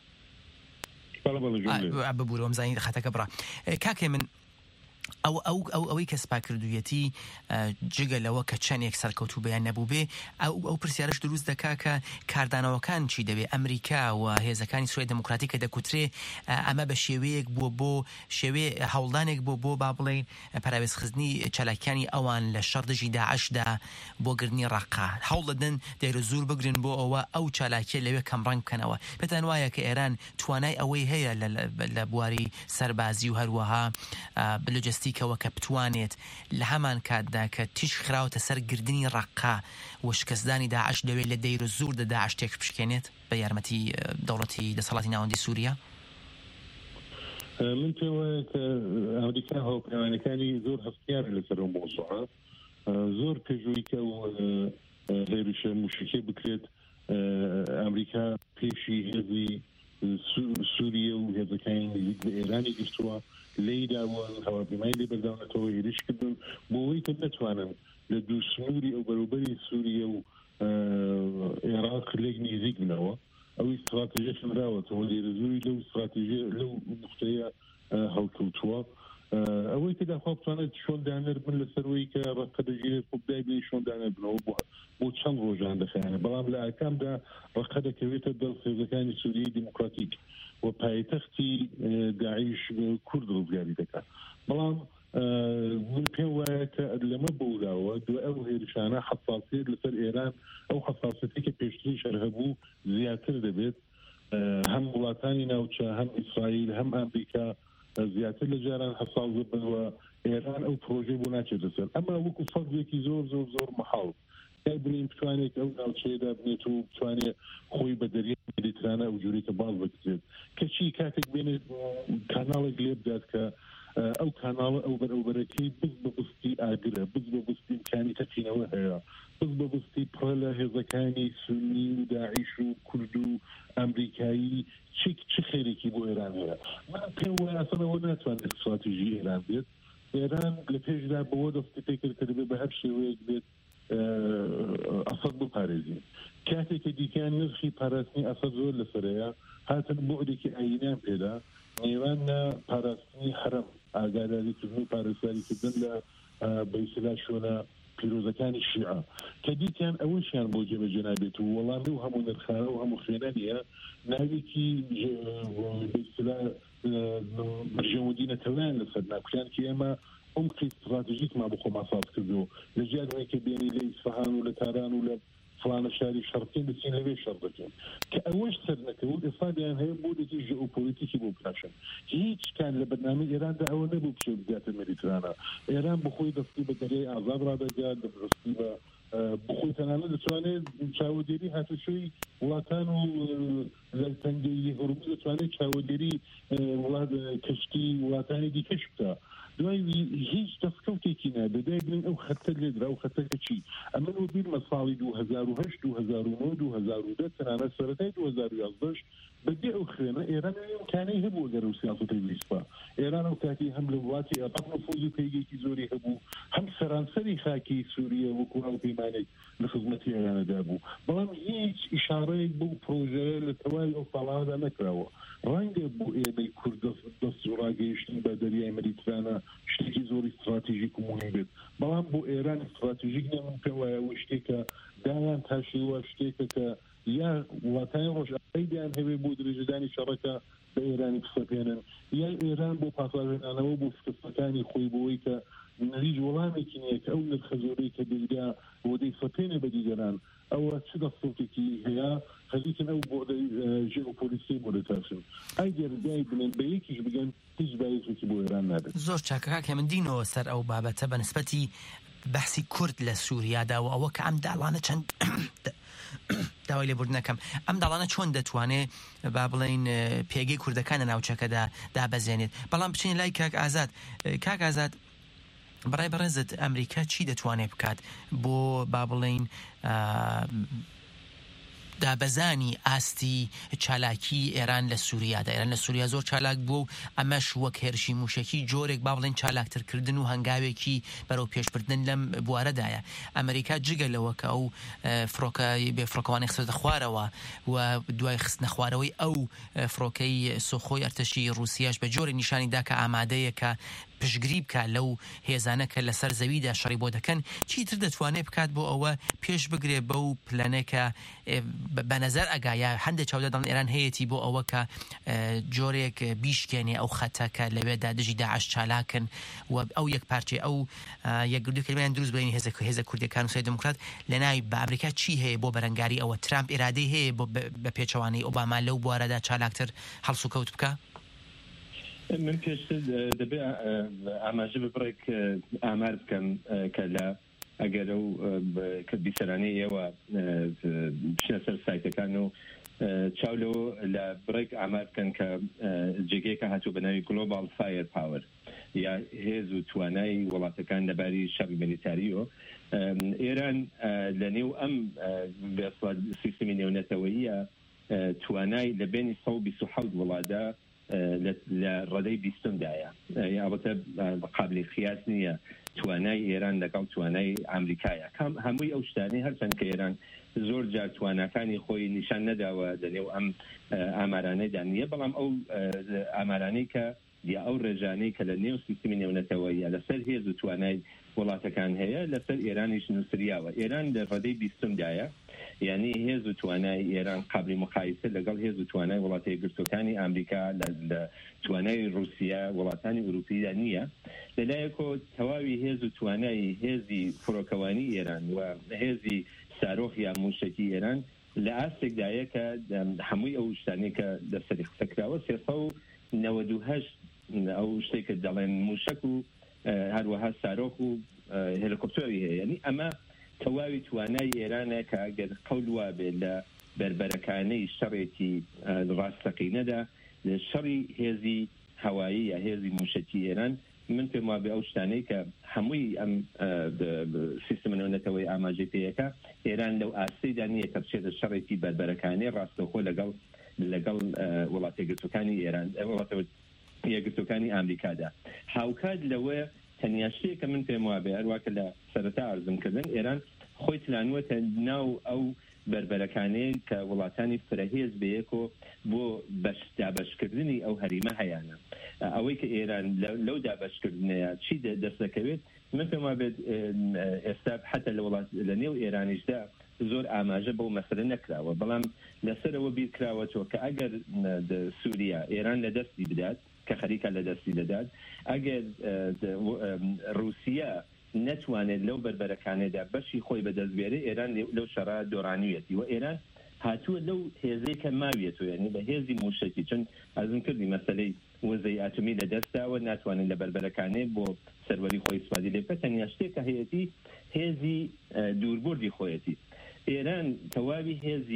ببوورە ئەم زانی خەتەکە بڕا کاک هێمن ئەو ئەو ئەو ئەوەی کە سپا کردوویەتی جگە لەوە کە چەندێک سەرکەوتوو بەیان نەبوو بێ ئەو ئەو پرسیارش دروست دەکا کە کاردانەوەکان چی دەبێت ئەمریکا و هێزەکانی سوێ دموکراتیکە دەکوترێ ئەمە بە شێوەیەک بووە بۆ شێوێ هەوڵدانێک بۆ بۆ با بڵێن پاراوێزخستنی چالاکیانی ئەوان لە شەڕدژی داعشدا بۆ گرنی ڕقا هەوڵ دەدەن دەیرە زوور بگرن بۆ ئەوە ئەو چالاکیە لەوێ کەمڕەنگ بکەنەوە پێتان وایە کە ئێران توانای ئەوەی هەیە لە بواری سەربازی و هەروەها بلوجستیکەوە کە بتوانێت لە هەمان کاتدا کە تیش خراوەتە سەر گردنی ڕقا و شکستدانی داعش دەوێت لە دەیر و زوور دە داعش تێک بشکێنێت بە یارمەتی دەوڵەتی دەسەڵاتی ناوەندی سووریا من پێم وایە کە ئەمریکا هاوپەیمانەکانی زۆر هەستیار لەسەر ئەو مۆزوعە زۆر پێشووی کە هێرشە موشکێ بکرێت ئەمریکا پێشی هێزی سووریا و هێزەکانی نزیک بە ئێرانی گرتووە لێداوان هەواپەیمای لێ بەرداونەتەوە هێرشکردن بۆ ئەوەی کە نەتوانن لە دوو سنووری ئەو بەروبەری سووریا و عێراق لێک نزیک بنەوە ئەوەی استراتیژیەشم راوەتەوە لێرە زووری لەو استراتیژیە لەو نقطەیە هەڵکەوتووە ئەوەی کە داخوا بتوانێت شۆن دانەر بن لەسەرەوەی کە ڕقە دەژێت خۆ بدای بێ شۆن دانەر بنەوە بۆ چەند ڕۆژان دەخایەنە بەڵام لە ئاکامدا ڕقە دەکەوێتە دەڵ هێزەکانی سووریای دیموکراتیک و پایتەختی داعش کورد ڕزگاری دەکات بەڵام من پێم وایە کە لەمە بولاوە دو ئەو هێرشانە حساسیت لەسەر ئێران ئەو حساسیەتی کە پێشتری شەر هەبوو زیاتر دەبێت هەم وڵاتانی ناوچە هەم ئیسرائیل هەم ئەمریکا زیاتر لە جاران حساس بنەوە ئێران ئەو پرۆژێ بۆ ناچێت لەسەر ئەمە وەکو فەرزێکی زۆر زۆر زۆر مەحاڵ بنین بتوانێت ئەو ناوچەیەدا بنێت و بتوانێت خۆی بە دەریای مدیترانە ئەو جوورێکە باز بکرێت کەچی کاتێک بێنێت کاناڵێک لێ بدات کە ئەو کاناڵە ئەو بەرەوبەرەکەی بز بە بستی ئاگرە بز بە بستی امکانی تەقینەوە هەیە بز بە بستی پڕە لە هێزەکانی سونی و داعش و کورد و ئەمریکایی چ خێرێکی بۆ ئێران هەیە من پێم وایە ئەسڵەوە ناتوانێت استراتیژی ئێران بێت ئێران لە پێشدا بەوە دەستی پێکرد کە دەبێت بە هەر شێوەیەک بێت ئەسەد بپارێزین کاتێککە دیکان نرخی پاراستنی ئەسەد زۆر لەسەرەیە هاتن بۆعدێکی ئاینیان پێدا نێوان پاراستنی حرم ئاگاداریکردن و پارێزگاریکردن لە بەیسلا شۆنە پیرۆزەکانی شیعە کە دیتیان ئەوەشیان بۆ جێبەجێ نابێت و وەڵامی و هەموو نرخانە و هەموو خوێنە نیە ناوێکی بەیسلا برژەوەندی نەتەوەیان لەسەر ناکویان کە ئێمە ئەمکی استراتیژیکمان بۆ خۆمان ساز کردو لە ژیانەوەی کە بێنی لە ئیسفەهان و لە تاران و لە فلانە شاری شەرقین بچین لەوێ شەڕ دەکەین کە ئەوەش سەر نەکەوت ئێستادیان هەیە بۆدێکی ژئۆپۆلیتیکی بۆ بکاشن هیچ کان لە بەرنامەی ئێراندا ئەوە نەبوو بچێت بداتە مدیترانە ئێران بخۆی دەستی بە دەریای ئازاد ڕادەگات دەستی بە بخۆی تەنانەت دەتوانێت چاودێری هاتوچۆی وڵاتان و لە تەنگەی هەرمز دەتوانێت چاوەدێری وڵات کەشتی وڵاتانی دیکەش بکە دوای هیچ دەستکەوتێکی نادەدای بن ئەو خەتە لێدرا و خەتەکە چی ئەمە بۆ بیرمە ساڵی دو هەزار و هەشت دو هەزار و نۆ دو هەزار و دە تەنانە سەرەتای دو هەزار و یازدەش بەدێ ئەو خوێنە ئێران ئیمکانەی هەبوو ئەگەر ئەو سیاسەتەی ویسپا ئێران ئەو کاتی هەم لە وڵاتی عێراق نفوذ و پەیگەیەکی زۆری هەبوو هەم سەرانسەری خاکی سووریە وەکو هاوپەیمانێک لە خزمەتی ئێرانەدا بوو بەڵام هیچ ئیشارەیەک بۆ پرۆژەیە لە تەواوی ئەو ساڵانەدا نەکراوە ڕەنگە بۆ ئێمەی کورد دەست و ڕاگەیشتن بە دەریای مەدیترانە شتێکی زۆری استراتیژیک و مهم بێت بەڵام بۆ ئێران استراتیژیک نیە من پێم وایە ئەوە شتێکە دایان تاشیوە شتێکە کە یا وڵاتانی ڕۆژئاواییان هەبێ بۆ درێژەدانی شەڕەکە بە ئێرانی پسەپێنن یا ئێران بۆ پاساژێنانەوە بۆ شکستەکانی خۆی بۆەوەی کە هیچ وەڵامێکی نییە کە ئەو نرخە زۆرەی کە دەیدا بۆ دەی سەپێنێ بە دیگەران ئەوە چ دەستوتێکی هەیە خەریکن ئەو بۆ ژێئۆپۆلیسی بۆ دەتاشن ئەگەر دای بنێن بە یەکیش بگەن هیچ بایەکی بۆ ئێران نابێت زۆر چاکەکە من دینەوە سەر ئەو بابەتە بە نسبەتی بەحسی کورد لە سووریادا و ئەوە کە ئەم داڵانە چەند داوای لێبوردنەکەم ئەم داڵانە چۆن دەتوانێت با بڵین پێگەی کوردەکانە ناوچەکەدا دابەزێنێت بەڵام بچین لای کاک ئازاد کاک ئازاد بەڕای بەڕێزت ئەمریکا چی دەتوانێت بکات بۆ با بڵین دابەزانی ئاستی چالاکی ئێران لە سووریادا ئێران لە سووریا زۆر چالاک بوو و ئەمەش وەک هێرشی موشکی جۆرێک با بڵێن چالاکترکردن و هەنگاوێکی بەرەو پێشبردن لەم بوارەدایە ئەمریکا جگە لەوە کە ئەو فڕۆکە بێ فڕۆکەوانی خستە خوارەوە و دوای خستنە خوارەوەی ئەو فڕۆکەی سۆخۆی ئەرتەشی رووسیاش بە جۆری نیشانیدا کە ئامادەیە کە پشگری بکە لەو هێزانەکە لەسەر زەویدا شەڕی بۆ دەکەن چیتر دەتوانێت بکات بۆ ئەوە پێش بگرێ بەو پلەنێکە بە نەزەر ئەگایە هەندێک چاودەدان ئێران هەیەی بۆ ئەوە کە جۆرێک بیشکێنێ ئەو خەتەکە لەوێدا دژی داعش چالاکن و ئەو یەک پارچێ ئەو یەکگردو کلمەیان دروست بڵێنی هێزە هێزە کوردەکان و سوێ دموکرات لەناوی بە ئەمریکا چی هەیە بۆ بەرەنگاری ئەوە ترامپ ئێرادەی هەیە بە پێچەوانەی ئۆباما لەو بوارەدا چالاکتر هەڵس و کەوت بکە من پێشتر دەبێ ئاماژە ببڕێک ئامار بکەم کە لە ئەگەر ئەو کە بیسەرانەی ئێوە بچنە سەر سایتەکان و چاولەوە لە بڕێک ئامار بکەن کە جێگەیەکە هاتوو بە ناوی گلۆبال فایر پاور یا هێز و توانای وڵاتەکان لەباری شەڕی میلیتاریەوە ئێران لە نێو ئەم سیستمی نێونەتەوەییە توانای لە بینی سەد و بیست و حەوت وڵاتدا لە ڕەدەی بیستمدایە یاوەتە قابلی خیاس نییە توانای ئێران لەگەڵ توانای ئەمریکایە هەمووی ئەو شتانەی هەرچەند کە ئێران زۆر جار تواناکانی خۆی نیشان نەداوە لەنێو ئەم ئامارانەیدا نییە بەڵام ئەو ئامارانەی کە یا ئەو ڕێژانەی کە لە نێو سیستمی نێونەتەوەیە لەسەر هێز و توانای وڵاتەکان هەیە لەسەر ئێرانیش نووسریاوە ئێران لە ڕەدەی بیستمدایە یعنی هێز و توانای ئێران قابلی مقایسە لەگەڵ هێز و توانای وڵاتە یەکگرتوەکانی ئەمریکا لە توانای رووسیا وڵاتانی ئوروپیدا نییە لەلایەکۆ تەواوی هێز و توانای هێزی فڕۆکەوانی ئێران و هێزی سارۆخ یا موشکی ئێران لە ئاستێکدایە کە هەمووی ئەو شتانەی کە دەسەری قسەکراوە سێسە و نەوەد و هەشت ئەو شتێک کە دەڵێن موشک و هەروەها سارۆخ و هێلیکۆپتەری هەیە یعنی ئەمە تەواوی توانای ئێرانە کە ئەگەر قەول وابێ لە بربەرەکانەی شەڕێکی ڕاستەقینەدا لە شەڕی هێزی هەوایی یا هێزی موشکی ئێران من پێم وابێ ئەو شتانەی کە هەمووی ئەم سیستەمە نێونەتەوەی ئاماژەی پێیەکە ئێران لەو ئاستەیدا نییە کە بچێتە شەڕێکی بربەرەکانەی ڕاستەوخۆ لەگەڵ لەگەڵ وڵاتە یەکگرتوەکانی ئێران وڵاتە یەکگرتوەکانی ئەمریکادا هاوکات لەوە تەنیا شتێکە من پێم وابێ هەروەکە لە سەرەتا ئەرزمکردن ئێران خۆی تلانوەتە ناو ئەو بربەرەکانەیە کە وڵاتانی فرەهێز بەیەکۆ بۆ دابەشکردنی ئەو هەریمە هەیانە ئەوەی کە ئێران لەو دابەشکردنەیە چی دەست دەکەوێت من پێم وابێت ئێستا حتا لە وڵات لە نێو ئێرانیشدا زۆر ئاماژە بەو مەسەلە نەکراوە بەڵام لەسەرەوە بیرکراوەتەوە کە ئەگەر سووریا ئێران لە دەستی بدات کە خەریکە لە دەستی دەدات ئەگەر رووسیا نەتوانێت لەو بربەرەکانێدا بەشی خۆی بەدەستبێرە ئێران لەو شەڕا دۆڕانیوێتی و ئێران هاتووە لەو هێزەی کە ماویێتەوە یعنی بە هێزی موشکی چون ئەزم کردی مەسەلەی وەزەی ئاتمی لە دەستاوە ناتوانێت لە بربەرەکانێ بۆ سەروەری خۆی سوپادی لێ بکە تەنیا شتێکە هەیەتی هێزی دووربردی خۆیەتی ئێران تەواوی هێزی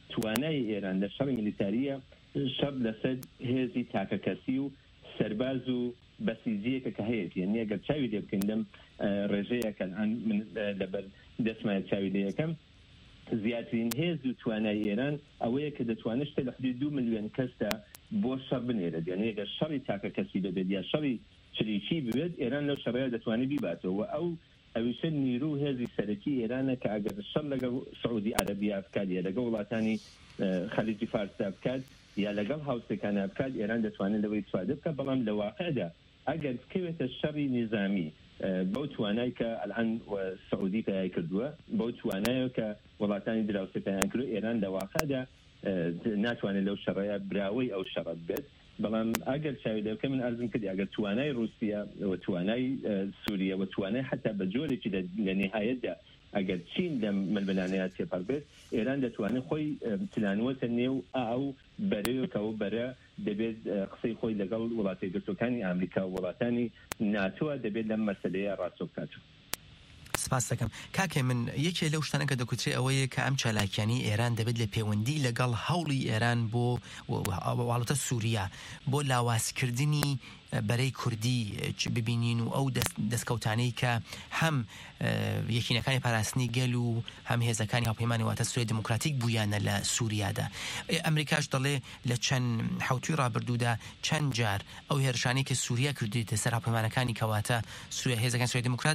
توانای ئێران لە شەڕی میلیتاریە شەڕ لەسەر هێزی تاکەکەسی و سەرباز و بەسیجیەکە کە هەیە یعنی ئەگەر چاوی لێ بکەین لەم ڕێژەیە کە من لەبەر دەستمایە چاوی لێ یەکەم زیاترین هێز و توانای ئێران ئەوەیە کە دەتوانێت شتە لە حدود دو ملیۆن کەسدا بۆ شەڕ بنێرێت یعنی ئەگەر شەڕی تاکەکەسی ببێت یا شەڕی چریکی ببێت ئێران لەو شەڕەیە دەتوانێت بیباتەوە ئەو ئەویشە نیرو هێزی سەرەکی ئێرانە کە ئەگەر شەڕ لەگەڵ سعودی عەرەبیا بکات یا لەگەڵ وڵاتانی خەلیجی فارسا بکات یا لەگەڵ هاوسەکانە بکات ئێران دەتوانێت لەوەی استفادە بکات بەڵام لە واقعدا ئەگەر بکەوێتە شەڕی نظامی بەو توانای کە ئەلعەن سعودی پێیان کردووە بەو توانایە کە وڵاتانی دراوسێ پێیان کردو ئێران لە واقعدا ناتوانێت لەو شەڕەیە براوەی ئەو شەڕەت بێت بەڵام ئەگەر چاوی لێ بکەم من ئەرزم کردی ئەگەر توانای رووسیا و توانای سووریا و توانای حتا بە جۆرێکی لە نهایەتدا ئەگەر چین لە ململانەیە تێپەڕ بێت ئێران دەتوانێت خۆی تلانوەتە نێو ئاو بەرەوەکەەوە بەرە دەبێت قسەی خۆی لەگەڵ وڵاتی گرتوەکانی ئامریکا و وڵاتانی ناتوە دەبێت لەم مەسەلەیە ڕاستۆ بکاتەوە. سپاس دەکەم کاکێ من یەکێ لەو شتانە کە دەکوترێ ئەوەیە کە ئەم چالاکیانی ئێران دەبێت لە پەیوەندی لەگەڵ هەوڵی ئێران بۆ وڵاتە سووریا بۆ لاوازکردنی بەرەی کوردی ببینین و ئەو دەستکەوتانەی کە هەم یەکینەکانی پاراستنی گەل و هەم هێزەکانی هاوپەیمانی واتە سووریا دموکراتیک بوویانە لە سووریادا. ئەمریکاش دەڵێ لە چەند حوتوی ڕابردوودا چەند جار ئەو هێرشانەی کە سووریا کردوێتە سەر هاوپەیمانەکانی کەواتە سووریا هێزەکان سووریا دموکرات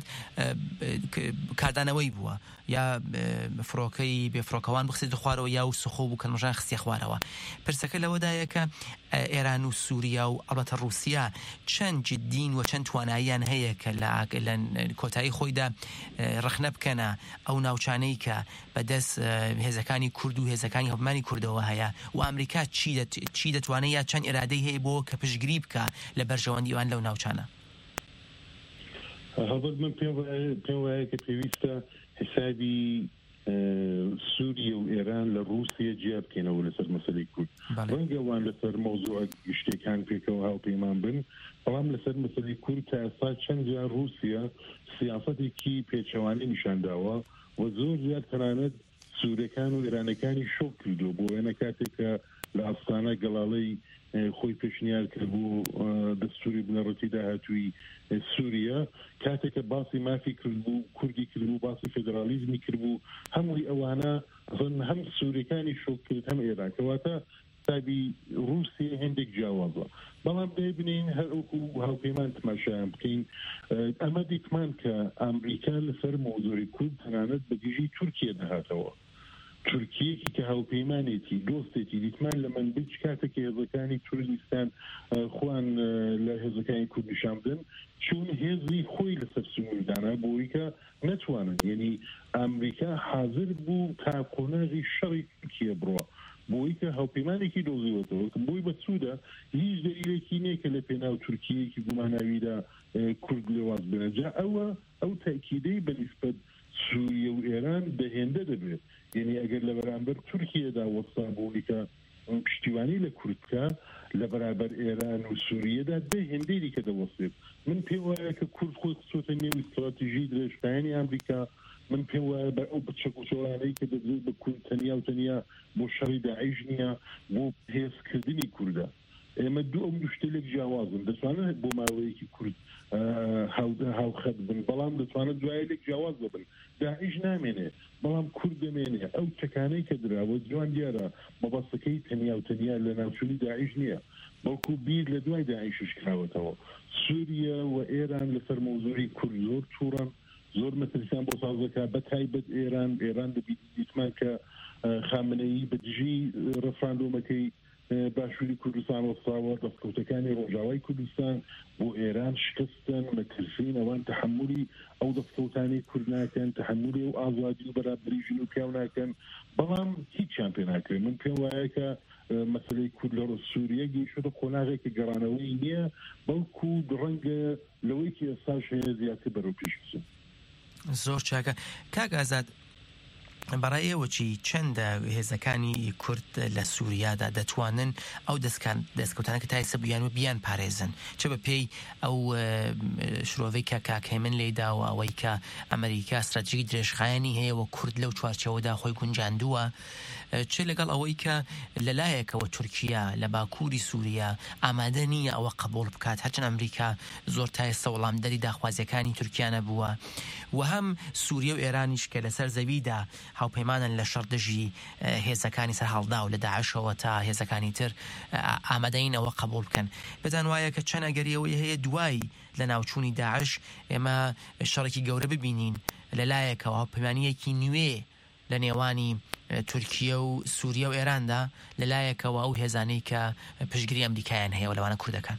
کاردانەوەی بووە یا فڕۆکەی بێفڕۆکەوان بخسێت خوارەوە یا و سخۆ بوو کەمەژان خستی خوارەوە. پرسەکە لەوەدایە کە ئێران و سووریا و ئەڵبەتە رووسیا چەند جدین و چەند تواناییان هەیە کە لە کۆتایی خۆیدا ڕخنە بکەنە ئەو ناوچانەی کە بەدەست هێزەکانی کورد و هێزەکانی هەڵبمانی کوردەوە هەیە و ئەمریکا چی دەتوانێت یا چەند ئێرادەی هەیە بۆ کە پشتگیری بکە لە بەرژەوەندیوان لەو ناوچانە. هەڵبەت من پێم وایە کە پێویستە حسابی سووریا و ئێران لە رووسیا جیا بکەنەوە لەسەر مەسەلەی کورد ڕەنگە وان لەسەر مەوزوع شتێکان پێکەوە هاوپەیمان بن بەڵام لەسەر مەسەلەی کورد تا ئێستا چەند جار رووسیا سیاسەتێکی پێچەوانەی نیشانداوە و زۆر زیاد تەنانەت سوورەکان و ئێرانەکانی شۆک کردو بۆ وێنە کاتێک کە لە ئەستانە گەڵاڵەی خۆی پێشنیار کرد بۆ دەستوری بنەڕەتی داهاتووی سووریا کاتێککە باسی مافی کردبوو کوردی کردبوو باسی فێدرالیزمی کردبوو هەمووی ئەوانە هەم سوورەکانی شۆک کرد هەم ئێران کەواتە تابی رووسیا هەندێک جیاوازە بەڵام ببینین هەروەکو هاوپەیمان تماشایان بکەین ئەمە دیتمان کە ئەمریکا لەسەر مۆزۆری کورد تەنانەت بەگژی تورکیا دەهاتەوە تورکیەکی کە هاوپەیمانێتی دۆستێتی دیتمان لە منبج کاتێک هێزەکانی کوردستان خوان لە هێزەکانی کوردستان بدن چون هێزی خۆی لەسەر سنووردانە بۆی کە نەتوانن یعنی ئەمریکا حاضر بوو تا قۆناغی شەڕی تورکیە بڕوە بۆی کە هاوپەیمانێکی دۆزیوەتەوە بۆی بەچوودا هیچ دەلیلێکی نییە کە لە پێناو تورکیەکی گوماناویدا کورد لێواز بنەجا ئەوە ئەو تاکیدەی بەنسبەت سووریا و ئێران دەهێندە دەبێت یعنی ئەگەر لە بەرامبەر تورکیەدا وەستا بوونی کە پشتیوانی لە کوردکە لە بەرامبەر ئێران و سووریەدا دە هێندێری کە دەوەستێت من پێم وایە کە کورد خۆی خچۆتە نێو استراتیژی درێژخایەنی ئەمریکا من پێم وایە بە ئەو بچەکوچۆڵانەی کە دەبێت بە کورد تەنیا و تەنیا بۆ شەڕی داعیش نییە بۆ هێزکردنی کووردە ئێمە دوو ئەم دوو شتێک جیاوازن دەتوانێت بۆ ماوەیەکی کورد هاوخەت بن بەڵام دەتوانێت دوایەک جیاواز ببن داعیش نامێنێ بەڵام کورد دەمێنێ ئەو چەکانەی کە دراوە جوان دیارە مەبەستەکەی تەنیا و تەنیا لە ناوچووی داعیش نییە بەڵکو بیر لە دوای داعیشش کراوەتەوە سووریا و ئێران لەسەر مۆزوعی کورد زۆر تووڕن زۆر مەترسیان بۆ سازەکە بە تایبەت ئێران ئێران دەبیتمان کە خامنەیی بەدژی ڕەفراندۆمەکەی باشووری کوردستان وەستاوە دەستکەوتەکانی ڕۆژاوای کوردستان بۆ ئێران شکستن مەترسین ئەوان تحملی ئەو دەستکەوتانی کورد ناکەن تحملی و ئازادی و بەرابریژن و پیاو ناکەن بەڵام هیچیان پێ ناکرێت من پێم وایە کە مەسەلەی کورد لە سووریا گەیشتە خۆناغێکی گەڕانەوەی نییە بەڵکو ڕەنگە لەوەیکی ئێستاش هەیە زیاتر بەرەو پێش بچن. زۆر چاکە کاک ئازاد بەڕای ئێوەچی چەندە هێزەکانی کورد لە سووریادا دەتوانن ئەو دەستکەوتانە کە تایسە بیان و بیان پارێزن چه بە پێی ئەو شرۆڤەی کە کاکەمن لێداوە ئەوەی کە ئەمریکا استراتیژی درێژخایەنی هەیە و کورد لەو چوارچەوەدا خۆی گونجاندووە چه لەگەڵ ئەوەی کە لەلایەکەوە تورکیا لە باکووری سووریا ئامادە نییە ئەوە قبول بکات هەرچەند ئەمریکا زۆر تایسە وەڵامدەری داخوازیەکانی تورکیانە بووە و هەم سووریا و ئێرانیش کە لەسەر زەویدا هاوپەیمانن لە شەڕدژی هێزەکانی سەر هەڵدا و لە داعشەوە تا هێزەکانی تر ئامادەین ئەوە قبول بکەن بەتان وایە کە چەند ئەگەریەوەی هەیە دوای لە ناوچوونی داعش ئێمە شەڕێکی گەورە ببینین لەلایەکەوە هاوپەیمانیەکی نوێ لە نێوانی تورکیا و سووریا و ئێراندا لەلایەکەوە ئەو هێزانەی کە پشتگیری ئەمریکایان هەیە و لەوانە کوردەکان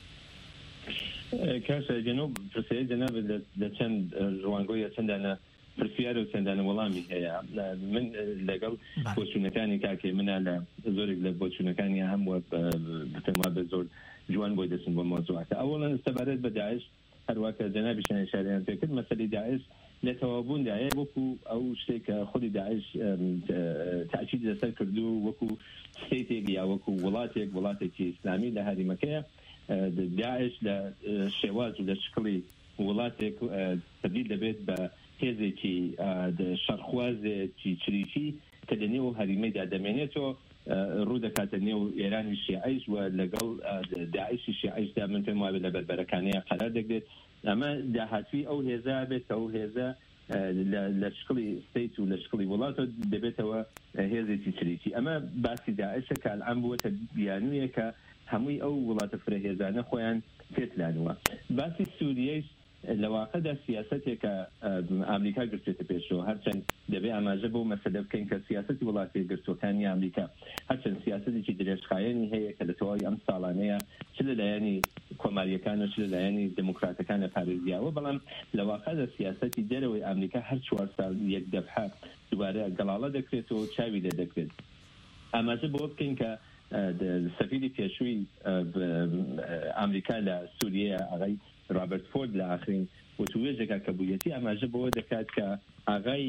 کاشە جەنوب پرسیاری جەناب لە چەند ڕوانگۆیە چەندانە پرسیار و چەندانە وەڵامی هەیە من لەگەڵ بۆچوونەکانی کاکێ منە لە زۆرێک لە بۆچوونەکانی هەم بتەما بە زۆر جوان بۆی دەچن بۆ مۆزوعاتە ئەوڵەن سەبارەت بە داعش هەروەکە جەنابیشان ئیشارەیان پێ کرد مەسەلەی داعش لە تەوابووندایە وەکو ئەو شتێک کە خودی داعش تاکید لەسەر کردو وەکو ستێتێک یا وەکو وڵاتێک وڵاتێکی ئیسلامی لە هەریمەکەیە داعش لە شێواز و لە شکڵی وڵاتێک تبدیل دەبێت بە هێزێکی شەڕخوازێکی چریکی کە لە نێو هەریمەیدا دەمێنێتەوە ڕوو دەکاتە نێو ئێرانی شیعیش و لەگەڵ داعشی شیعیشدا من پێم وایە لە بەربەرەکانەیە قەرار دەگرێت ئەمە داهاتوی ئەو هێزە بێت ئەو هێزە لە شکڵی ستیت و لە شکڵی وڵاتە دەبێتەوە هێزێکی چریکی ئەمە باسی داعشە کە ئەم بووەتە بیانوویە کە هەمووی ئەو وڵاتە فرەهێزانە خۆیان پێتلانوە باسی سووریەش لە واقعدا سیاسەتێکە ئەمریکا گرتوێتە پێشەوە هەرچەند دەبێ ئاماژە بۆ مەسەلە بکەین کە سیاسەتی وڵاتی گرتوەکانی ئەمریکا هەرچەند سیاسەتێکی درێژخایەنی هەیە کە لە تەواوی ئەم ساڵانەیە چ لەلایەنی کۆماریەکان و چ لەلایەنی دموکراتەکانە پارێزیاوە بەڵام لە واقعدا سیاسەتی دەرەوەی ئەمریکا هەر چوار ساڵ یەک دەفعە دووبارە گەڵاڵە دەکرێتەوە چاوی لێ دەکرێت ئاماژە بۆ بکەین کە سەفیری پێشووی ئەمریکا لە سووریا ئاغای رابرت فورد لە ئاخرین وتوێژێکا کە بوویەتی ئاماژە بۆ دەکات کە ئاغای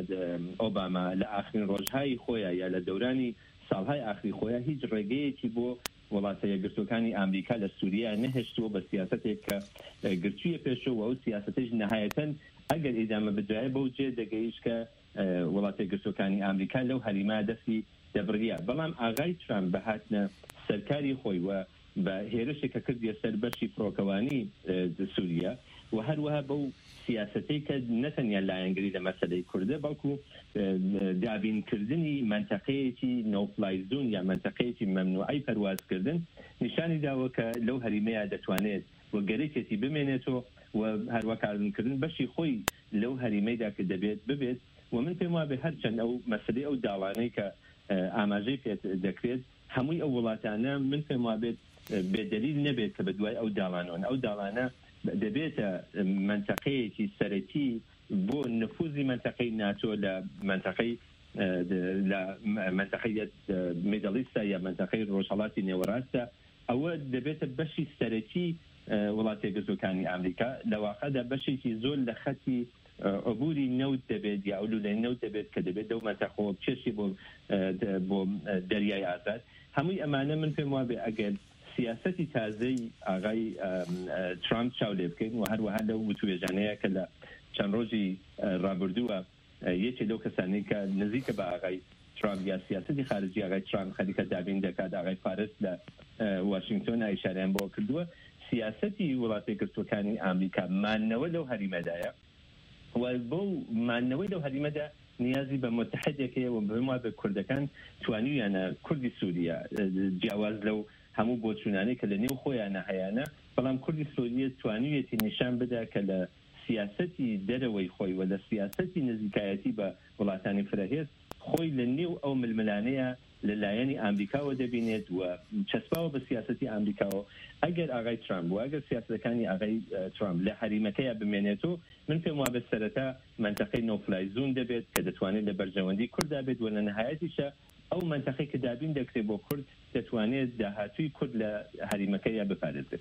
ئۆباما لە ئاخرین ڕۆژهایی خۆیان یا لە دەورانی ساڵهای ئاخری خۆیان هیچ ڕێگەیەکی بۆ وڵاتە یەکگرتوەکانی ئەمریکا لە سووریا نەهێشتووە بە سیاسەتێک کە گرتوویە پێشەوە و سیاسەتەش نەهایەتەن ئەگەر ئیدامە بدرایە بەو جێ دەگەیشت کە وڵاتە یەکگرتوەکانی ئەمریکا لەو هەریما دەستی دەبڕیا بەڵام ئاغای ترامپ بەهاتنە سەرکاری خۆی وە بە هێرشێک کە کردیە سەر بەشی فڕۆکەوانی سووریا و هەروەها بەو سیاسەتەی کە نەتەنیا لایەنگری لە مەسەلەی کوردە بەڵکو دابینکردنی منتەقەیەکی نۆفلایزون یا منتەقەیەکی مەمنوعی پەروازکردن نیشانی داوە کە لەو هەریمەیە دەتوانێت وەگەرێکێتی بمێنێتەوە و هەروەکاردنکردن بەشی خۆی لەو هەریمەیدا کە دەبێت ببێت و من پێم وابێ هەرچەند ئەو مەسەلەی ئەو داڵانەی کە ئاماژەی پێت دەکرێت هەمووی ئەو وڵاتانە من پێم وابێت بێدەلیل نەبێت کە بەدوای ئەو داڵانەوە ئەو داڵانە دەبێتە منتەقەیەکی سەرەکی بۆ نفوذی منتەقەی ناتۆ لە منتەقەی لە منتەقەی میدڵیستە یا منتەقەی ڕۆژهەڵاتی نێوەڕاستە ئەوە دەبێتە بەشی سەرەکی وڵاتی یەکگرتوەکانی ئەمریکا لە واقعدا بەشێکی زۆر لە خەتی عبوری نەوت دەبێت یا ئەولولەی نەوت دەبێت کە دەبێت دەو منتەقەوە بچێشی بۆ بۆ دەریای ئازاد هەمووی ئەمانە من پێم وابێ ئەگەر سیاسەتی تازەی ئاغای ترامپ چاو لێ بکەین و هەروەها لەو وتوێژانەیە کە لە چەند ڕۆژی ڕابردووە یەکێ لەو کەسانەی کە نزیکە بە ئاغای ترامپ یا سیاسەتی خارجی ئاغای ترامپ خەریکە دابین دەکات ئاغای فارس لە واشنگتۆن ئیشاریان بۆ کردووە سیاسەتی وڵاتی یەکگرتوەکانی ئەمریکا مانەوە لەو هەریمەدایە و بۆ مانەوەی لەو هەریمەدا نیازی بە متحدێکەیە و بما بە کوردەکان توانیویانە کوردی سووریا جیاواز لەو هەموو بۆچوونانەی کە لە نێو خۆیانە هەیەە بەڵام کوردی سووریا توانیویەتی نیشان بدا کە لە سیاسەتی دەرەوەی خۆی و لە سیاسەتی نزیکایەتی بە وڵاتانی فرەهێز خۆی لە نێو ئەو ململانەیە لەلایەنی ئەمریکاوە دەبینێت و چەسپاوە بە سیاسەتی ئەمریکاوە ئەگەر ئاغای ترامپ و ئەگەر سیاسەکانی ئاغای ترامپ لە هەریمەکەیە بمێنێتەوە من پێم وابێت سەرەتا منتەقەی نۆفلایزون دەبێت کە دەتوانێت لە بەرژەوەندی کووردا بێت و لە نەهایەتیشە ئەو منتەقەی کە دابین دەکرێت بۆ کورد دەتوانێت داهاتووی کورد لە هەریمەکەیە بپارێزێت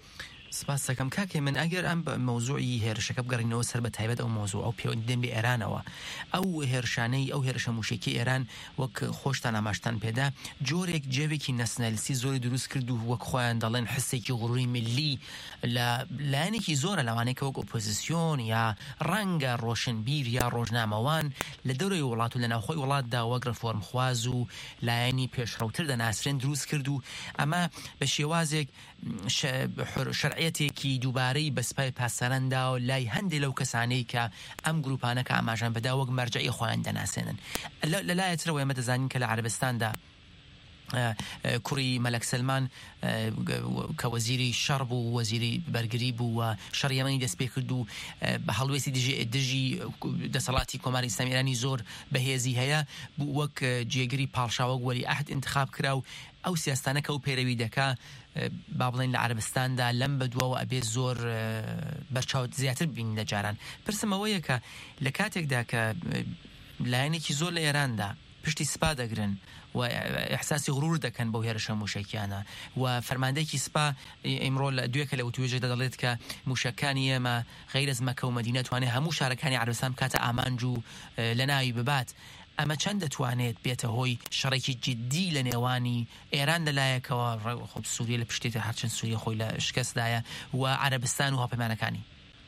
سپاس دەکەم کاکێ من ئەگەر ئەم مەوزوعی هێرشەکە بگەڕینەوە سەر بە تایبەت ئەو مەوزوع ئەو پەیوەندیدەن بە ئێرانەوە ئەو هێرشانەی ئەو هێرشە موشکی ئێران وەک خۆشتان ئاماشتان پێدا جۆرێک جێوێکی نەسنەلیستی زۆری دروست کرد و وەک خۆیان دەڵێن حسێکی غوڕووی ملی لە لایەنێکی زۆرە لەوانەیە کە وەک ئۆپۆزیسیۆن یا ڕەنگە ڕۆشنبیر یا ڕۆژنامەوان لە دەورەی وڵات و لە ناوخۆی وڵاتدا وەک ڕفۆرمخواز و لایەنی پێشڕەوتر دەناسرێن دروست کرد و ئەمە بە شێوازێک شەرعەتێکی دووبارەی بەسپای پاسەرەندا و لای هەندێک لەو کەسانەی کە ئەم گروپانەکە ئاماژان بەدا وەک مەرجعی خۆیان دەناسێنن لەلایەترەوە ئێمە دەزانین کە لە عەرەبستاندا کوڕی مەلەک سلمان کە وەزیری شەڕ بوو وەزیری بەرگری بوو و شەڕی یەمەنی دەست پێ کرد و بە هەڵوێستی دژی دەسەڵاتی کۆماری ئیسلامی ئێرانی زۆر بەهێزی هەیە بوو وەک جێگری پاڵشاوە وەلی ئەحد انتخاب کرا و ئەو سیاستانە کە ئەو پەیڕەوی دەکا با بڵێن لە عەرەبستاندا لەم بەدووەوە ئەبێ زۆر بەرچاو زیاتر ببین لە جاران پرسم ئەوەیە کە لە کاتێکدا کە لایەنێکی زۆر لە ئێراندا پشتی سپا دەگرن و احساسی غرور دەکەن بەو هێرشە موشکیانە و فەرماندەیەکی سپا ئیمڕۆ لە دوێکە لە وتوێژێک دەڵێت کە موشکانی ئێمە غەیر از مەکە و مەدینە توانێت هەموو شارەکانی عەرەبستان بکاتە ئامانج و لە ناوی ببات ئەمە چەند دەتوانێت بێتە هۆی شەڕێکی جدی لە نێوانی ئێران لەلایەکەوە خۆ سووریە لە پشتێتە هەرچەند سووریە خۆی لە شکستدایە و عەرەبستان و هاوپەیمانەکانی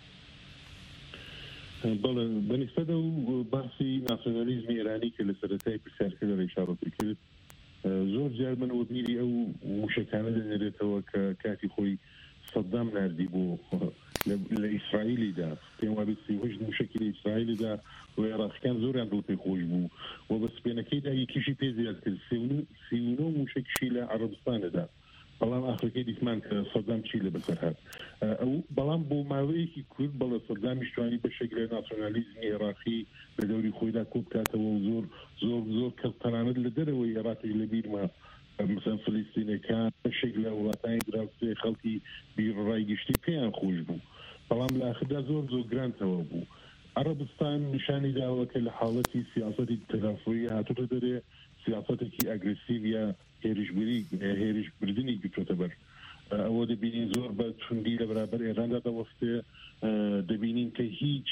بەڵێ بەنسبەت ئەو باسی ناسیۆنالیزمی ئێرانی کە لە سەرەتای پرسیارکە لە ڕێشاڕەتی کرد زۆر جار من وەبیری ئەو موشکانە دەنێرێتەوە کە کاتی خۆی سەدام ناردی بۆ لە ئیسرائیلیدا پێم وابێت سیهۆشت موشکی لە ئیسرائیلیدا و عێراقیەکان زۆریان دڵ پێی خۆش بوو و بە سپێنەکەیدا یەکیشی پێ زیاد کرد سێ و نۆ موشکیشی لە عەرەبستانەدا بەڵام ئاخرەکەی دیسمان کە سەدام چی لە بەسەر هات ئەو بەڵام بۆ ماوەیەکی کورد بەڵێ سەدامیش توانی بەشێک لە ناسیۆنالیزمی عێراقی لە دەوری خۆیدا کۆ بکاتەوە و زۆر زۆر زۆر کەس تەنانەت لە دەرەوەی عێراقی لە بیرما مثلا فلسطینەکان بەشێک لە وڵاتانی دراوسێ خەڵکی بیرڕای گشتی پێیان خۆش بوو بەڵام لە ئاخردا زۆر زۆر گرانتەوە بوو عەرەبستان نیشانی داوە کە لە حاڵەتی سیاسەتی تەدافعی هاتووە دەرێ سیاسەتێکی ئەگرسیڤ یا هێرشبری هێرشبردنی گرتوۆتە بەر ئەوە دەبینین زۆر بە توندی لە بەرامبەر ئێراندا دەوەستێ دەبینین کە هیچ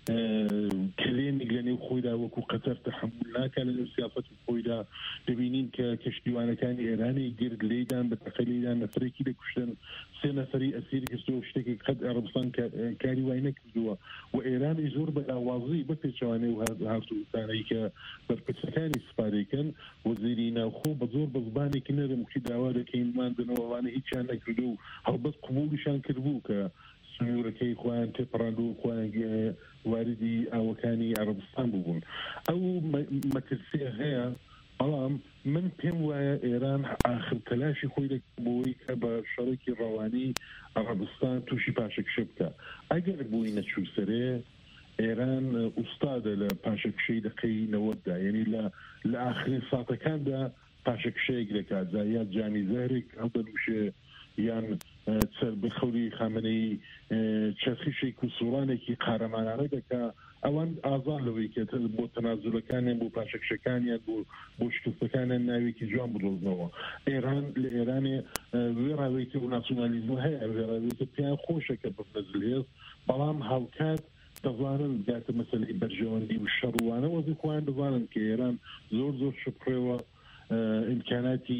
کلێنێک لە نێو خۆیدا وەکو قەتەر تەحمل ناکات لە نێو سیاسەتی خۆیدا دەبینین کە کەشتیوانەکانی ئێرانی گرد لێدان بە تەقەلیدان نەفرێکی دەکوشتن سێ نەفەری ئەسیری کردووە شتێکی قەت عەرەبستان کاری وای نەکردووە و ئێرانی زۆر بە لاوازی بە پێچەوانەی و هاتووتانەی کە بەرپرسەکانی سپارێکن وەزیری ناوخۆ بە زۆر بە زبانێکی نەرمکی داوا دەکەین ماندنەوەوانە هیچیان نەکردو و هەڵبەت قبولیشان کردبوو کە سنوورەکەی خۆیان تێپەڕاندوو خۆیان واردی ئاوەکانی عەرەبستان بوون ئەو مەترسێ هەیە بەڵام من پێم وایە ئێران ئاخر تەلاشی خۆی دەکەبەوەی کە بە شەڕێکی ڕەوانی عەرەبستان تووشی پاشەکشە بکە ئەگەر بووی نەچوو سەرێ ئێران ئوستادە لە پاشەکشەی دەقەی نەوەتدا یعنی لە لە ئاخرین ساتەکاندا پاشەکشەیەک دەکات یا جامی زەهرێک هەڵدەنووشێ یان بەخەوری خامنەی چەرخیشێک و سوڕانێکی قارەمانانە دەکا ئەوان ئازان لەوەی کە بۆ تەنازولەکانیان بۆ پاشەکشەکانیان بۆ بۆ شکستەکانیان ناوێکی جوان بدۆزنەوە ئێران لە ئێرانێ وێڕاوێتی و ناسیۆنالیزم هەیە وێڕاوێتە پێیان خۆشە کە بەفنەزل هێز بەڵام هاوکات دەزانن گاتە مەسەلەی بەرژەوەندی و شەڕوانە وەزی خۆیان دەزانن کە ئێران زۆر زۆر شپڕێەوە ئیمکاناتی